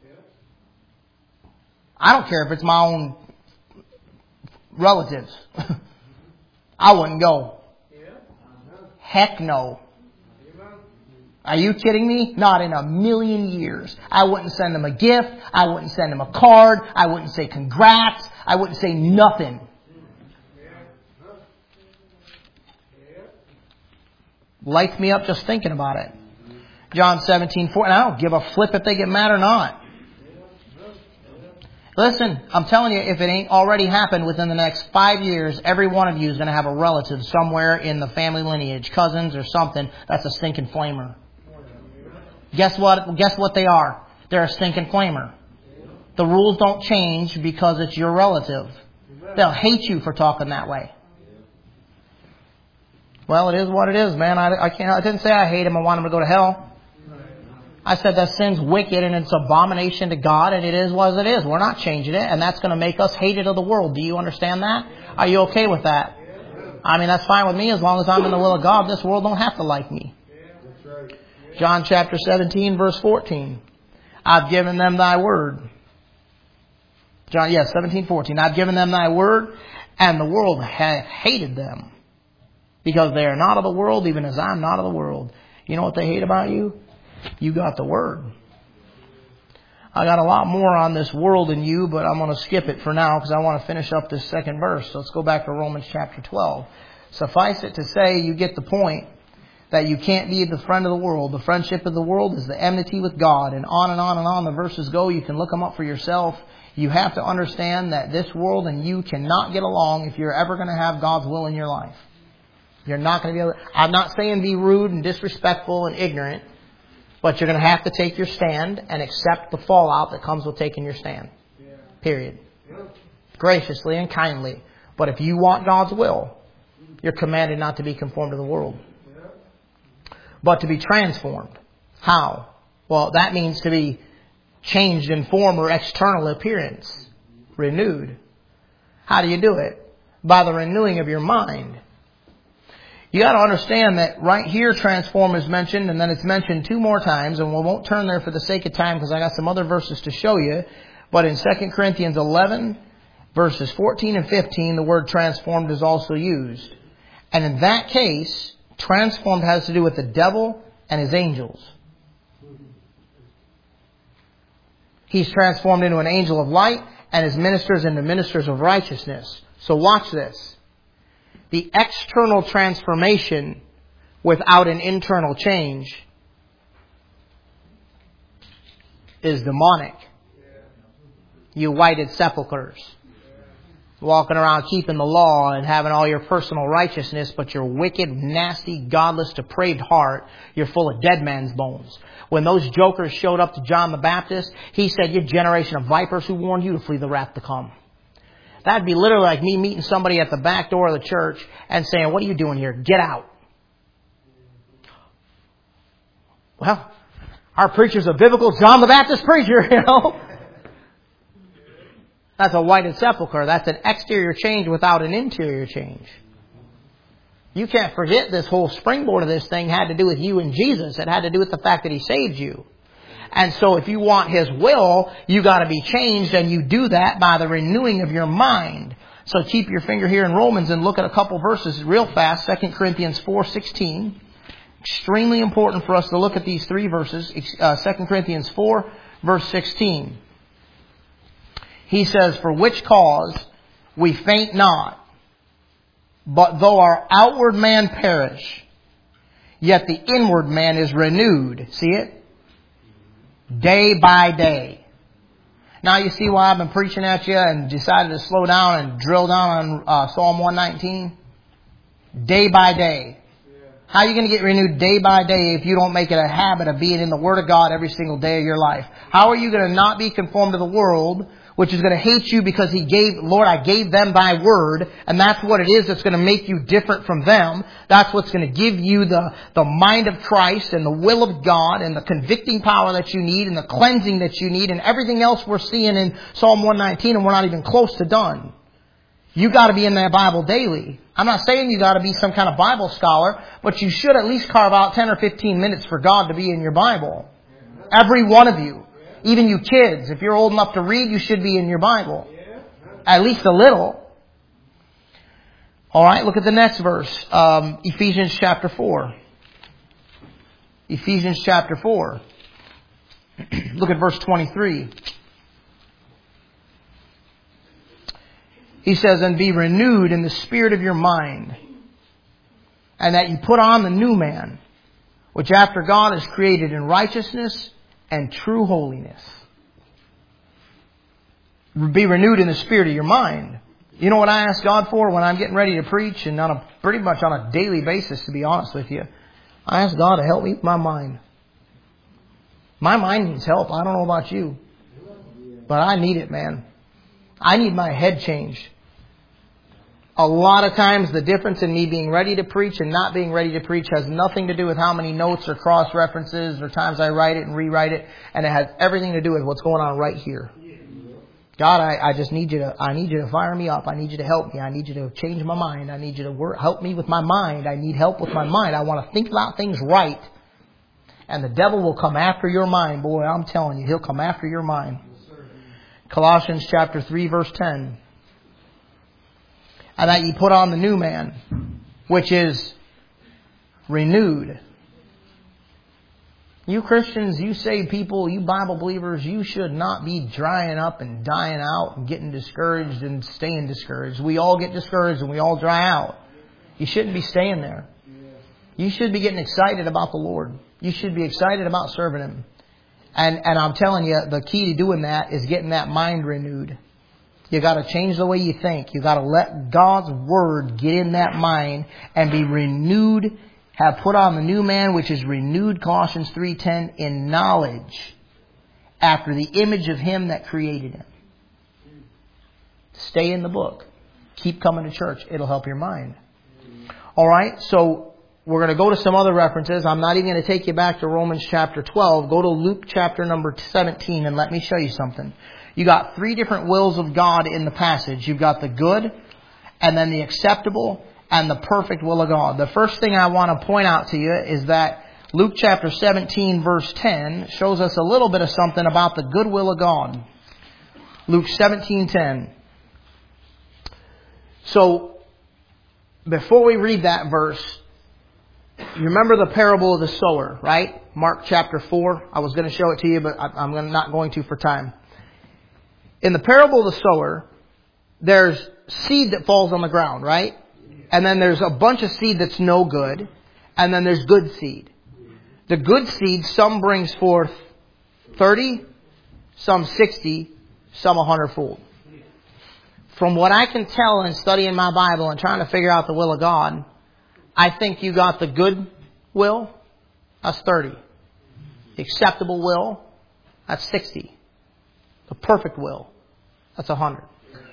I don't care if it's my own relatives. I wouldn't go. Heck no. Are you kidding me? Not in a million years. I wouldn't send them a gift. I wouldn't send them a card. I wouldn't say congrats. I wouldn't say nothing. Lights me up just thinking about it. John seventeen four. And I don't give a flip if they get mad or not. Listen, I'm telling you, if it ain't already happened within the next five years, every one of you is going to have a relative somewhere in the family lineage, cousins or something, that's a stinking flamer. Guess what? Guess what they are? They're a stinking flamer. The rules don't change because it's your relative. They'll hate you for talking that way. Well, it is what it is, man. I, I can't. I didn't say I hate him and want him to go to hell. I said that sin's wicked and it's abomination to God, and it is what it is. We're not changing it, and that's going to make us hated of the world. Do you understand that? Are you okay with that? I mean, that's fine with me as long as I'm in the will of God. This world don't have to like me. John chapter seventeen, verse fourteen. I've given them thy word. John, yes, seventeen fourteen. I've given them thy word, and the world hath hated them, because they are not of the world, even as I'm not of the world. You know what they hate about you? You got the word. I got a lot more on this world in you, but I'm going to skip it for now because I want to finish up this second verse. So let's go back to Romans chapter twelve. Suffice it to say, you get the point, that you can't be the friend of the world. The friendship of the world is the enmity with God. And on and on and on the verses go. You can look them up for yourself. You have to understand that this world and you cannot get along if you're ever going to have God's will in your life. You're not going to be able to, I'm not saying be rude and disrespectful and ignorant, but you're going to have to take your stand and accept the fallout that comes with taking your stand. Period. Graciously and kindly. But if you want God's will, you're commanded not to be conformed to the world, but to be transformed. How? Well, that means to be changed in form or external appearance. Renewed. How do you do it? By the renewing of your mind. You got to understand that right here transform is mentioned, and then it's mentioned two more times, and we won't turn there for the sake of time because I got some other verses to show you. But in Second Corinthians eleven, verses fourteen and fifteen, the word transformed is also used. And in that case, transformed has to do with the devil and his angels. He's transformed into an angel of light and his ministers into ministers of righteousness. So watch this. The external transformation without an internal change is demonic. You whited sepulchres. Walking around keeping the law and having all your personal righteousness, but your wicked, nasty, godless, depraved heart, you're full of dead man's bones. When those jokers showed up to John the Baptist, he said, "You generation of vipers, who warned you to flee the wrath to come?" That'd be literally like me meeting somebody at the back door of the church and saying, "What are you doing here? Get out." Well, our preacher's a biblical John the Baptist preacher, you know. That's a whited sepulchre. That's an exterior change without an interior change. You can't forget this whole springboard of this thing had to do with you and Jesus. It had to do with the fact that He saved you. And so if you want His will, you got to be changed, and you do that by the renewing of your mind. So keep your finger here in Romans and look at a couple verses real fast. Second Corinthians four sixteen. Extremely important for us to look at these three verses. Uh, Second Corinthians four, verse sixteen. He says, "For which cause we faint not, but though our outward man perish, yet the inward man is renewed." See it? Day by day. Now you see why I've been preaching at you and decided to slow down and drill down on uh, Psalm one nineteen? Day by day. How are you going to get renewed day by day if you don't make it a habit of being in the Word of God every single day of your life? How are you going to not be conformed to the world, which is going to hate you because He gave, Lord, I gave them Thy Word, and that's what it is that's going to make you different from them. That's what's going to give you the, the mind of Christ and the will of God and the convicting power that you need and the cleansing that you need and everything else we're seeing in Psalm one nineteen, and we're not even close to done. You got to be in that Bible daily. I'm not saying you got to be some kind of Bible scholar, but you should at least carve out ten or fifteen minutes for God to be in your Bible. Every one of you. Even you kids, if you're old enough to read, you should be in your Bible. At least a little. All right, look at the next verse. Um, Ephesians chapter four. Ephesians chapter four. Look at verse twenty-three. He says, "And be renewed in the spirit of your mind, and that you put on the new man, which after God is created in righteousness and true holiness." Be renewed in the spirit of your mind. You know what I ask God for when I'm getting ready to preach, and on a pretty much on a daily basis, to be honest with you? I ask God to help me with my mind. My mind needs help. I don't know about you, but I need it, man. I need my head changed. A lot of times the difference in me being ready to preach and not being ready to preach has nothing to do with how many notes or cross references or times I write it and rewrite it. And it has everything to do with what's going on right here. God, I, I just need you to, I need you to fire me up. I need you to help me. I need you to change my mind. I need you to work, help me with my mind. I need help with my mind. I want to think about things right. And the devil will come after your mind. Boy, I'm telling you, he'll come after your mind. Colossians chapter three, verse ten. "And that ye put on the new man, which is renewed." You Christians, you saved people, you Bible believers, you should not be drying up and dying out and getting discouraged and staying discouraged. We all get discouraged and we all dry out. You shouldn't be staying there. You should be getting excited about the Lord. You should be excited about serving Him. And and I'm telling you, the key to doing that is getting that mind renewed. You got to change the way you think. You got to let God's Word get in that mind and be renewed. Have put on the new man, which is renewed, Colossians three ten, in knowledge, after the image of Him that created him. Stay in the book. Keep coming to church. It'll help your mind. All right, so we're going to go to some other references. I'm not even going to take you back to Romans chapter twelve. Go to Luke chapter number seventeen and let me show you something. You got three different wills of God in the passage. You've got the good, and then the acceptable, and the perfect will of God. The first thing I want to point out to you is that Luke chapter seventeen verse ten shows us a little bit of something about the good will of God. Luke seventeen ten. So, before we read that verse, you remember the parable of the sower, right? Mark chapter four. I was going to show it to you, but I'm not going to for time. In the parable of the sower, there's seed that falls on the ground, right? And then there's a bunch of seed that's no good. And then there's good seed. The good seed, some brings forth thirty, some sixty, some a hundredfold. From what I can tell in studying my Bible and trying to figure out the will of God, I think you got the good will, that's thirty. The acceptable will, that's sixty. The perfect will, that's a hundred.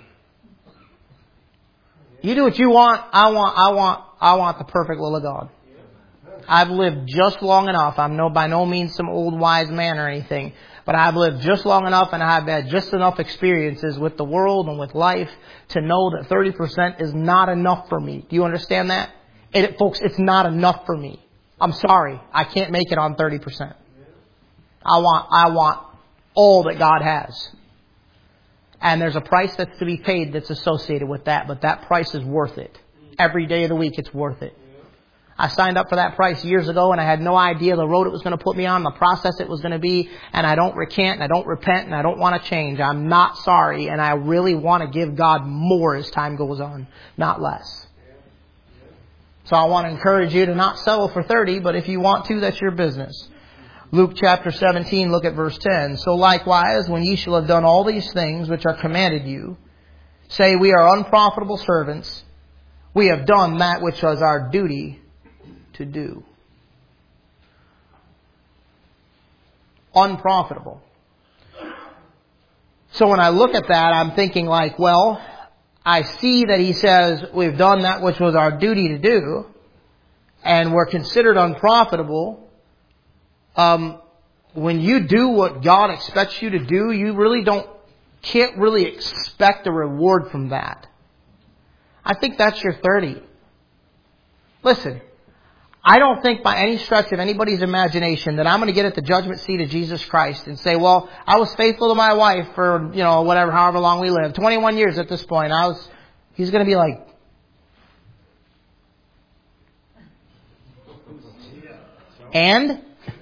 You do what you want, I want, I want, I want the perfect will of God. I've lived just long enough. I'm no by no means some old wise man or anything. But I've lived just long enough and I've had just enough experiences with the world and with life to know that thirty percent is not enough for me. Do you understand that? It, folks, it's not enough for me. I'm sorry. I can't make it on thirty percent. I want, I want all that God has. And there's a price that's to be paid that's associated with that. But that price is worth it. Every day of the week it's worth it. I signed up for that price years ago and I had no idea the road it was going to put me on, the process it was going to be. And I don't recant and I don't repent and I don't want to change. I'm not sorry and I really want to give God more as time goes on, not less. So I want to encourage you to not settle for thirty, but if you want to, that's your business. Luke chapter seventeen, look at verse ten. So likewise, when ye shall have done all these things which are commanded you, say, we are unprofitable servants. We have done that which was our duty to do. Unprofitable. So when I look at that, I'm thinking like, well, I see that he says we've done that which was our duty to do, and we're considered unprofitable. Um, when you do what God expects you to do, you really don't, can't really expect a reward from that. I think that's your thirty. Listen, I don't think by any stretch of anybody's imagination that I'm going to get at the judgment seat of Jesus Christ and say, well, I was faithful to my wife for, you know, whatever, however long we lived. twenty-one years at this point. I was, he's going to be like, and?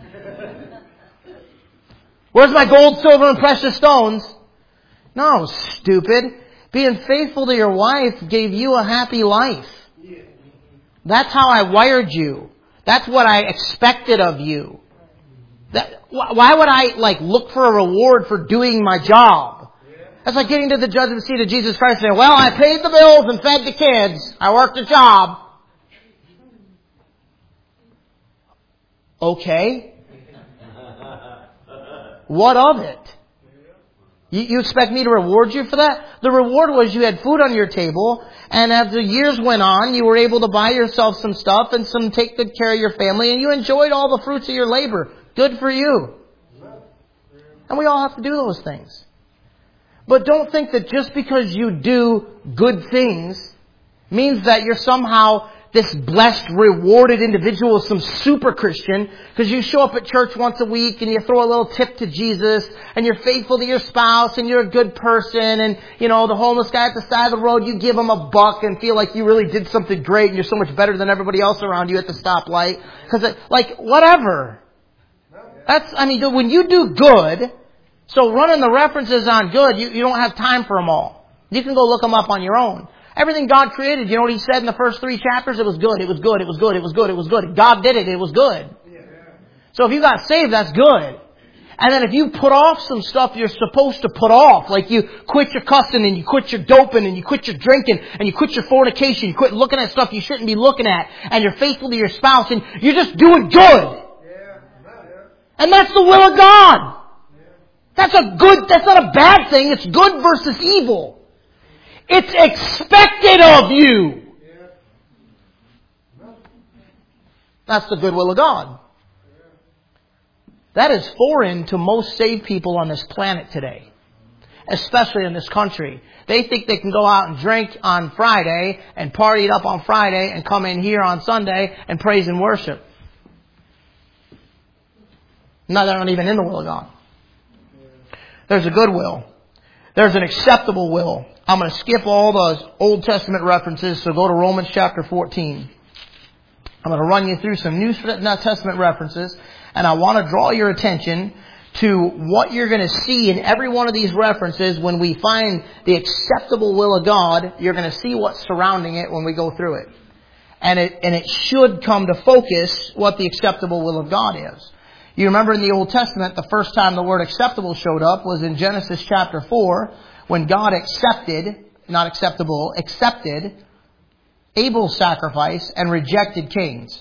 Where's my gold, silver, and precious stones? No, stupid. Being faithful to your wife gave you a happy life. That's how I wired you. That's what I expected of you. That, why would I like look for a reward for doing my job? That's like getting to the judgment seat of Jesus Christ and saying, well, I paid the bills and fed the kids. I worked a job. Okay. What of it? You, you expect me to reward you for that? The reward was you had food on your table, and as the years went on, you were able to buy yourself some stuff and some take good care of your family, and you enjoyed all the fruits of your labor. Good for you. And we all have to do those things. But don't think that just because you do good things means that you're somehow this blessed, rewarded individual, some super Christian, because you show up at church once a week and you throw a little tip to Jesus and you're faithful to your spouse and you're a good person, and, you know, the homeless guy at the side of the road, you give him a buck and feel like you really did something great and you're so much better than everybody else around you at the stoplight. Because, like, whatever. That's, I mean, when you do good, so running the references on good, you, you don't have time for them all. You can go look them up on your own. Everything God created, you know what He said in the first three chapters? It was good, it was good, it was good, it was good, it was good. God did it, it was good. So if you got saved, that's good. And then if you put off some stuff you're supposed to put off, like you quit your cussing and you quit your doping and you quit your drinking and you quit your fornication, you quit looking at stuff you shouldn't be looking at, and you're faithful to your spouse and you're just doing good. And that's the will of God. That's a good, that's not a bad thing. It's good versus evil. It's expected of you. That's the good will of God. That is foreign to most saved people on this planet today. Especially in this country. They think they can go out and drink on Friday and party it up on Friday and come in here on Sunday and praise and worship. No, they're not even in the will of God. There's a good will. There's an acceptable will. I'm going to skip all those Old Testament references, so go to Romans chapter fourteen. I'm going to run you through some New Testament references, and I want to draw your attention to what you're going to see in every one of these references when we find the acceptable will of God. You're going to see what's surrounding it when we go through it. And it, and it should come to focus what the acceptable will of God is. You remember in the Old Testament, the first time the word acceptable showed up was in Genesis chapter four, when God accepted, not acceptable, accepted Abel's sacrifice and rejected Cain's.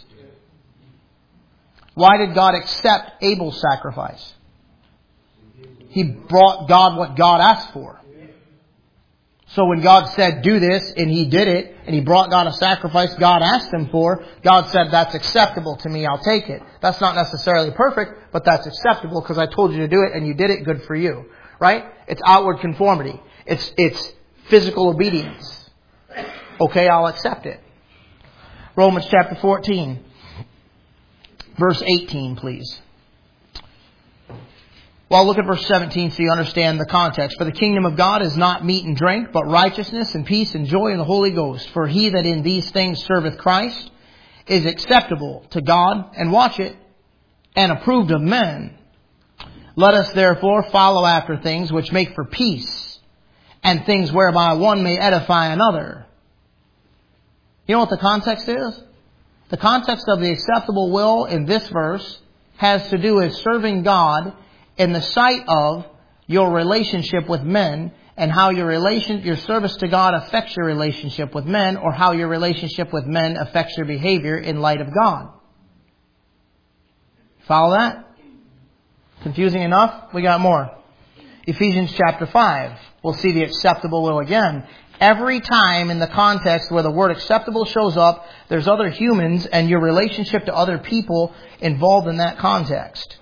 Why did God accept Abel's sacrifice? He brought God what God asked for. So when God said, do this, and He did it, and He brought God a sacrifice God asked Him for, God said, that's acceptable to me, I'll take it. That's not necessarily perfect, but that's acceptable because I told you to do it and you did it, good for you. Right? It's outward conformity. It's, it's physical obedience. Okay, I'll accept it. Romans chapter fourteen. Verse eighteen, please. Well, look at verse seventeen so you understand the context. For the kingdom of God is not meat and drink, but righteousness and peace and joy in the Holy Ghost. For he that in these things serveth Christ is acceptable to God, and watch it, and approved of men. Let us therefore follow after things which make for peace, and things whereby one may edify another. You know what the context is? The context of the acceptable will in this verse has to do with serving God in the sight of your relationship with men, and how your relation, your service to God affects your relationship with men, or how your relationship with men affects your behavior in light of God. Follow that? Confusing enough? We got more. Ephesians chapter five. We'll see the acceptable will again. Every time in the context where the word acceptable shows up, there's other humans and your relationship to other people involved in that context.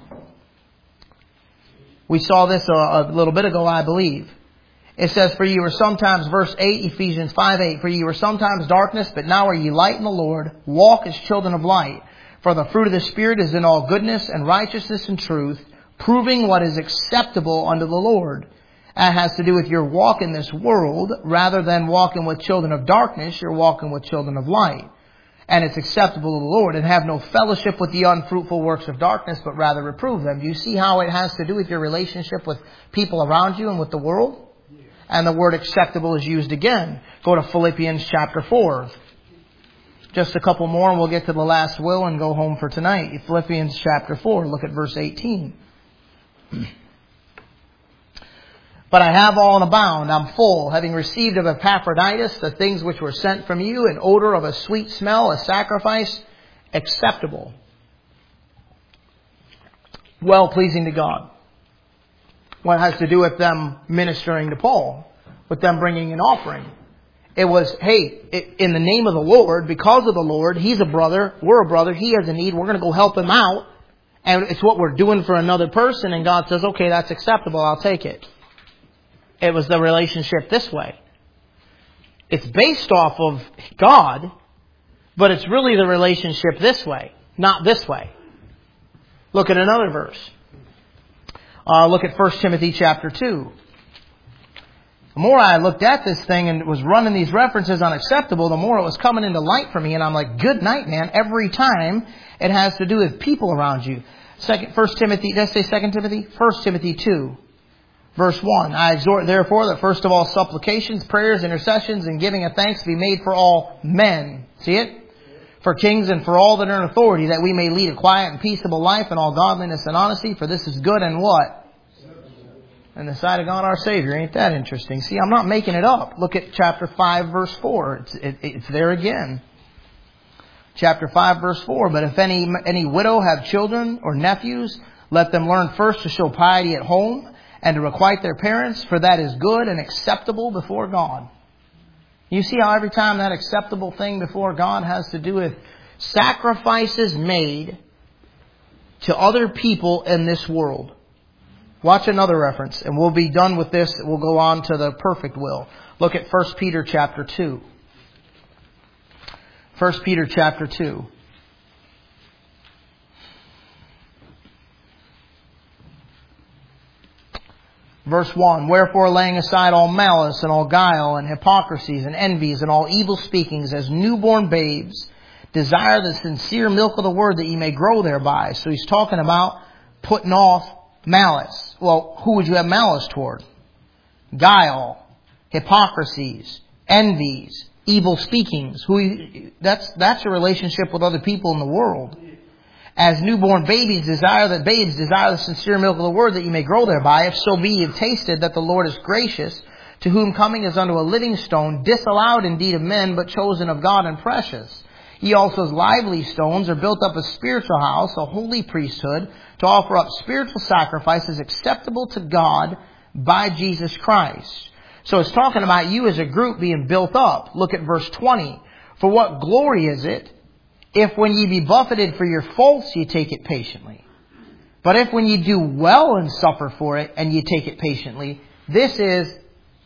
We saw this a, a little bit ago, I believe. It says, for ye were sometimes, verse eight, Ephesians five eight, for ye were sometimes darkness, but now are ye light in the Lord. Walk as children of light. For the fruit of the Spirit is in all goodness and righteousness and truth, proving what is acceptable unto the Lord. That has to do with your walk in this world. Rather than walking with children of darkness, you're walking with children of light. And it's acceptable to the Lord. And have no fellowship with the unfruitful works of darkness, but rather reprove them. Do you see how it has to do with your relationship with people around you and with the world? And the word acceptable is used again. Go to Philippians chapter four. Just a couple more and we'll get to the last will and go home for tonight. Philippians chapter four. Look at verse eighteen. But I have all and abound, I'm full, having received of Epaphroditus the things which were sent from you, an odor of a sweet smell, a sacrifice acceptable, well pleasing to God. What has to do with them ministering to Paul, with them bringing an offering. It was, hey, in the name of the Lord, because of the Lord, He's a brother, we're a brother, He has a need, we're going to go help Him out. And it's what we're doing for another person, and God says, okay, that's acceptable, I'll take it. It was the relationship this way. It's based off of God, but it's really the relationship this way, not this way. Look at another verse. Uh, look at First Timothy chapter two. The more I looked at this thing and was running these references unacceptable, the more it was coming into light for me. And I'm like, good night, man. Every time it has to do with people around you. Second, First Timothy, did I say Second Timothy? First Timothy two. Verse one, I exhort therefore that first of all supplications, prayers, intercessions, and giving of thanks be made for all men. See it? For kings and for all that are in authority, that we may lead a quiet and peaceable life in all godliness and honesty, for this is good and what? In the sight of God our Savior. Ain't that interesting? See, I'm not making it up. Look at chapter five, verse four. It's, it, it's there again. Chapter five, verse four. But if any, any widow have children or nephews, let them learn first to show piety at home and to requite their parents, for that is good and acceptable before God. You see how every time that acceptable thing before God has to do with sacrifices made to other people in this world. Watch another reference, and we'll be done with this. We'll go on to the perfect will. Look at First Peter chapter two. First Peter chapter two. Verse one, wherefore laying aside all malice and all guile and hypocrisies and envies and all evil speakings, as newborn babes, desire the sincere milk of the word that ye may grow thereby. So he's talking about putting off malice. Well, who would you have malice toward? Guile, hypocrisies, envies, evil speakings. Who? That's that's your relationship with other people in the world. As newborn babies desire that babes desire the sincere milk of the word that you may grow thereby, if so be ye have tasted that the Lord is gracious, to whom coming is unto a living stone, disallowed indeed of men, but chosen of God and precious. Ye also as lively stones are built up a spiritual house, a holy priesthood, to offer up spiritual sacrifices acceptable to God by Jesus Christ. So it's talking about you as a group being built up. Look at verse twenty. For what glory is it, if when ye be buffeted for your faults, ye take it patiently? But if when ye do well and suffer for it, and ye take it patiently, this is...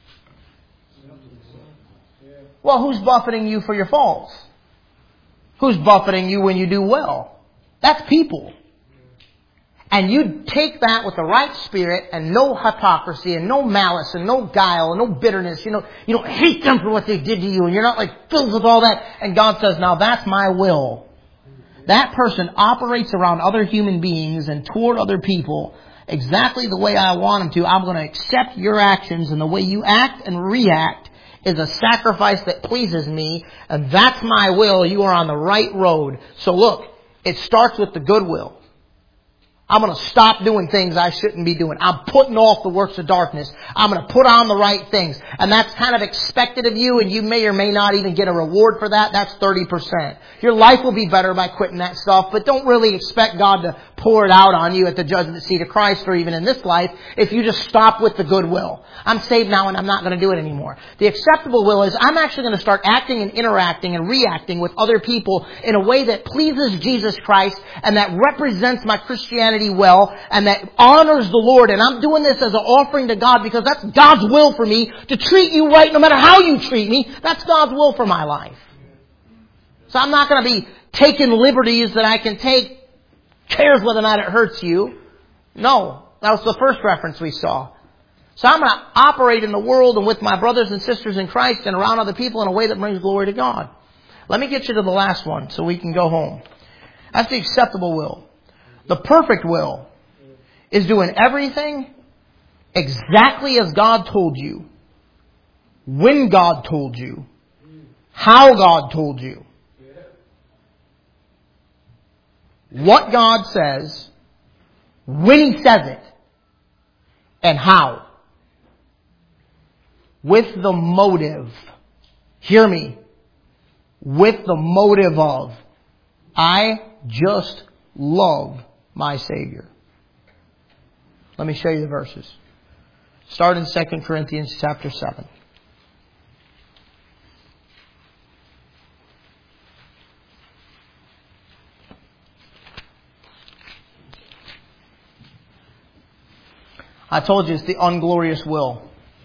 Well, who's buffeting you for your faults? Who's buffeting you when you do well? That's people. And you take that with the right spirit and no hypocrisy and no malice and no guile and no bitterness. You know, you don't hate them for what they did to you, and you're not like filled with all that. And God says, now that's my will. That person operates around other human beings and toward other people exactly the way I want them to. I'm going to accept your actions, and the way you act and react is a sacrifice that pleases me, and that's my will. You are on the right road. So look, it starts with the goodwill. I'm going to stop doing things I shouldn't be doing. I'm putting off the works of darkness. I'm going to put on the right things. And that's kind of expected of you, and you may or may not even get a reward for that. That's thirty percent. Your life will be better by quitting that stuff, but don't really expect God to pour it out on you at the judgment seat of Christ or even in this life if you just stop with the goodwill. I'm saved now and I'm not going to do it anymore. The acceptable will is I'm actually going to start acting and interacting and reacting with other people in a way that pleases Jesus Christ and that represents my Christianity well, and that honors the Lord. And I'm doing this as an offering to God because that's God's will for me, to treat you right no matter how you treat me. That's God's will for my life. So I'm not going to be taking liberties that I can take, cares whether or not it hurts you. No, that was the first reference we saw. So I'm going to operate in the world and with my brothers and sisters in Christ and around other people in a way that brings glory to God. Let me get you to the last one so we can go home. That's the acceptable will. The perfect will is doing everything exactly as God told you, when God told you, how God told you, what God says, when He says it, and how. With the motive, hear me, with the motive of, I just love my Savior. Let me show you the verses. Start in Second Corinthians chapter seven. I told you it's the unglorious will.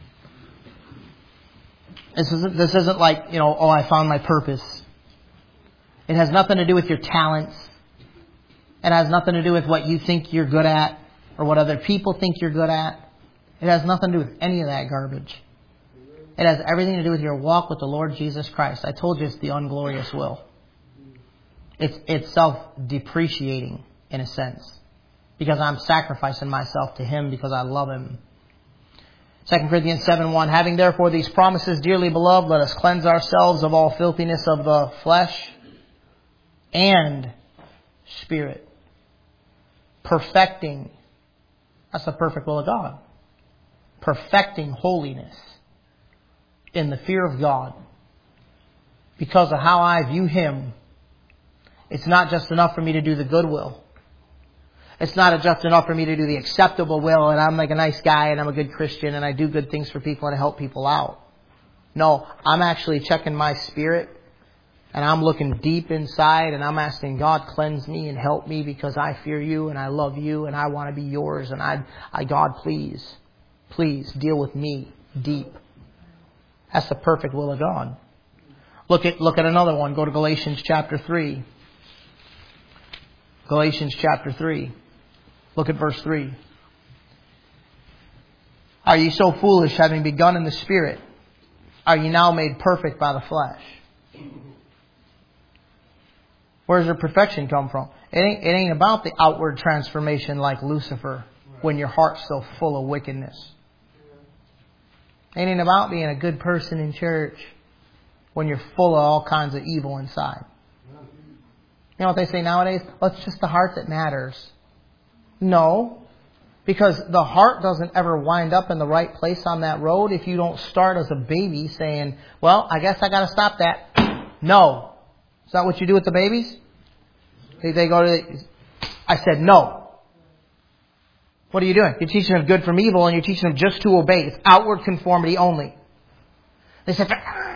This isn't, this isn't like, you know, oh, I found my purpose. It has nothing to do with your talents. It has nothing to do with what you think you're good at or what other people think you're good at. It has nothing to do with any of that garbage. It has everything to do with your walk with the Lord Jesus Christ. I told you it's the unglorious will. It's, it's self-depreciating in a sense, because I'm sacrificing myself to Him because I love Him. Second Corinthians seven one, having therefore these promises, dearly beloved, let us cleanse ourselves of all filthiness of the flesh and spirit. Perfecting. That's the perfect will of God. Perfecting holiness in the fear of God. Because of how I view Him. It's not just enough for me to do the good will. It's not just enough for me to do the acceptable will and I'm like a nice guy and I'm a good Christian and I do good things for people and I help people out. No, I'm actually checking my spirit and I'm looking deep inside and I'm asking God, cleanse me and help me because I fear You and I love You and I want to be Yours and I, I God, please, please deal with me deep. That's the perfect will of God. Look at, look at another one. Go to Galatians chapter three. Galatians chapter three. Look at verse three. Are you so foolish, having begun in the Spirit? Are you now made perfect by the flesh? Where does your perfection come from? It ain't, it ain't about the outward transformation like Lucifer when your heart's so full of wickedness. It ain't about being a good person in church when you're full of all kinds of evil inside. You know what they say nowadays? Well, it's just the heart that matters. No. Because the heart doesn't ever wind up in the right place on that road if you don't start as a baby saying, well, I guess I got to stop that. No. Is that what you do with the babies? They, they go to the, I said no. What are you doing? You're teaching them good from evil and you're teaching them just to obey. It's outward conformity only. They said,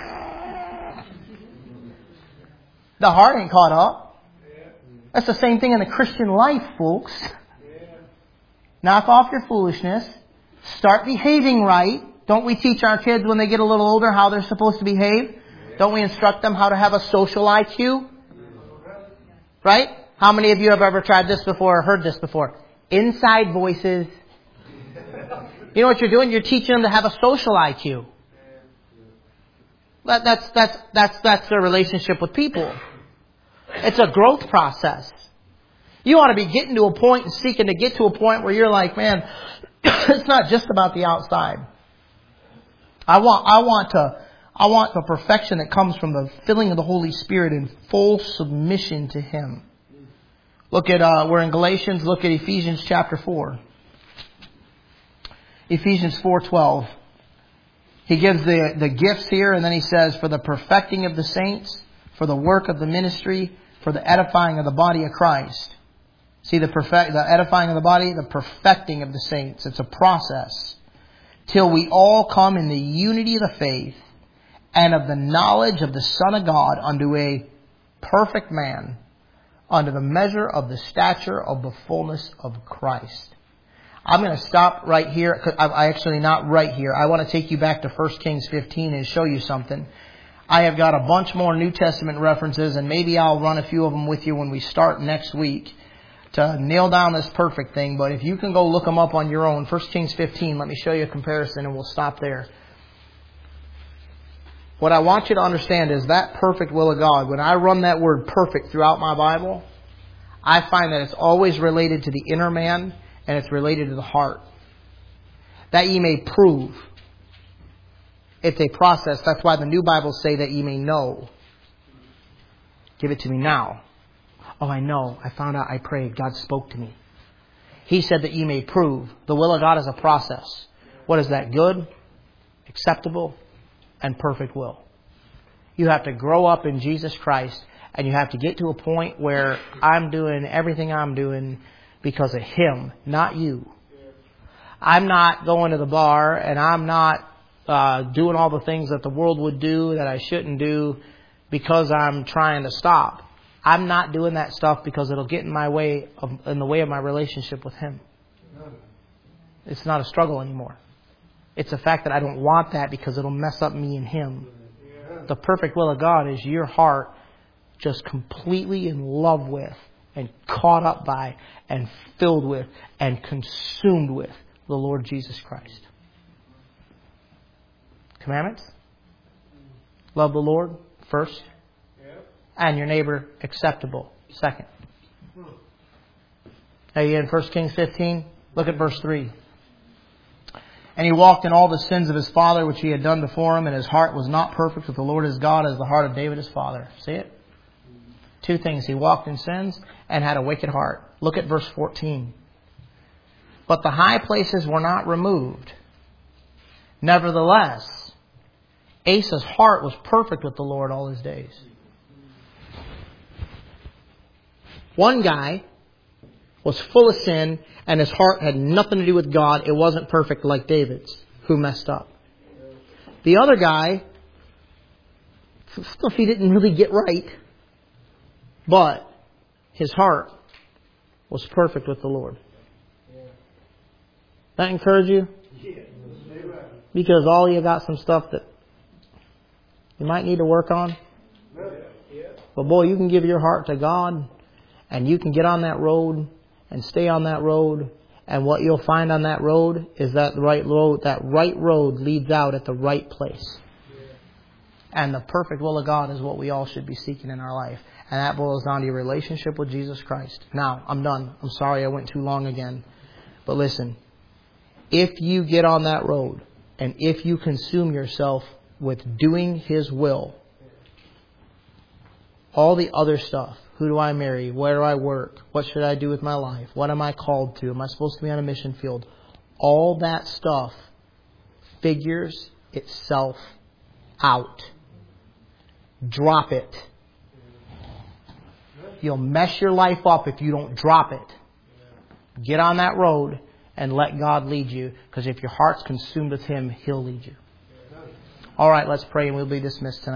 the heart ain't caught up. That's the same thing in the Christian life, folks. Knock off your foolishness. Start behaving right. Don't we teach our kids when they get a little older how they're supposed to behave? Don't we instruct them how to have a social I Q? Right? How many of you have ever tried this before or heard this before? Inside voices. You know what you're doing? You're teaching them to have a social I Q. That, that's, that's, that's, that's their relationship with people. It's a growth process. You ought to be getting to a point and seeking to get to a point where you're like, man, it's not just about the outside. I want, I want to, I want the perfection that comes from the filling of the Holy Spirit in full submission to Him. Look at, uh, we're in Galatians, look at Ephesians chapter four. Ephesians four twelve. He gives the, the gifts here and then he says, for the perfecting of the saints, for the work of the ministry, for the edifying of the body of Christ. See, the perfect, the edifying of the body, the perfecting of the saints. It's a process. Till we all come in the unity of the faith and of the knowledge of the Son of God unto a perfect man, unto the measure of the stature of the fullness of Christ. I'm going to stop right here. I actually not right here. I want to take you back to First Kings fifteen and show you something. I have got a bunch more New Testament references and maybe I'll run a few of them with you when we start next week to nail down this perfect thing. But if you can go look them up on your own, First Kings fifteen, let me show you a comparison and we'll stop there. What I want you to understand is that perfect will of God. When I run that word perfect throughout my Bible, I find that it's always related to the inner man and it's related to the heart. That ye may prove. It's a process. That's why the new Bibles say that ye may know. Give it to me now. Oh, I know. I found out. I prayed. God spoke to me. He said that ye may prove. The will of God is a process. What is that? Good, acceptable, and perfect will. You have to grow up in Jesus Christ and you have to get to a point where I'm doing everything I'm doing because of Him, not you. I'm not going to the bar and I'm not uh, doing all the things that the world would do that I shouldn't do because I'm trying to stop. I'm not doing that stuff because it'll get in my way of, in the way of my relationship with Him. It's not a struggle anymore. It's the fact that I don't want that because it'll mess up me and Him. The perfect will of God is your heart just completely in love with and caught up by and filled with and consumed with the Lord Jesus Christ. Commandments? Love the Lord first. And your neighbor acceptable second. Are you in First Kings fifteen? Look at verse three. And he walked in all the sins of his father, which he had done before him, and his heart was not perfect with the Lord his God as the heart of David his father. See it? Two things. He walked in sins and had a wicked heart. Look at verse fourteen. But the high places were not removed. Nevertheless, Asa's heart was perfect with the Lord all his days. One guy was full of sin and his heart had nothing to do with God. It wasn't perfect like David's, who messed up. The other guy, stuff he didn't really get right, but his heart was perfect with the Lord. That encourage you? Because all you got some stuff that you might need to work on. But boy, you can give your heart to God and you can get on that road and stay on that road. And what you'll find on that road is that the right road, that right road leads out at the right place. And the perfect will of God is what we all should be seeking in our life. And that boils down to your relationship with Jesus Christ. Now, I'm done. I'm sorry I went too long again. But listen, if you get on that road and if you consume yourself with doing His will, all the other stuff, who do I marry? Where do I work? What should I do with my life? What am I called to? Am I supposed to be on a mission field? All that stuff figures itself out. Drop it. You'll mess your life up if you don't drop it. Get on that road and let God lead you. Because if your heart's consumed with Him, He'll lead you. All right, let's pray and we'll be dismissed tonight.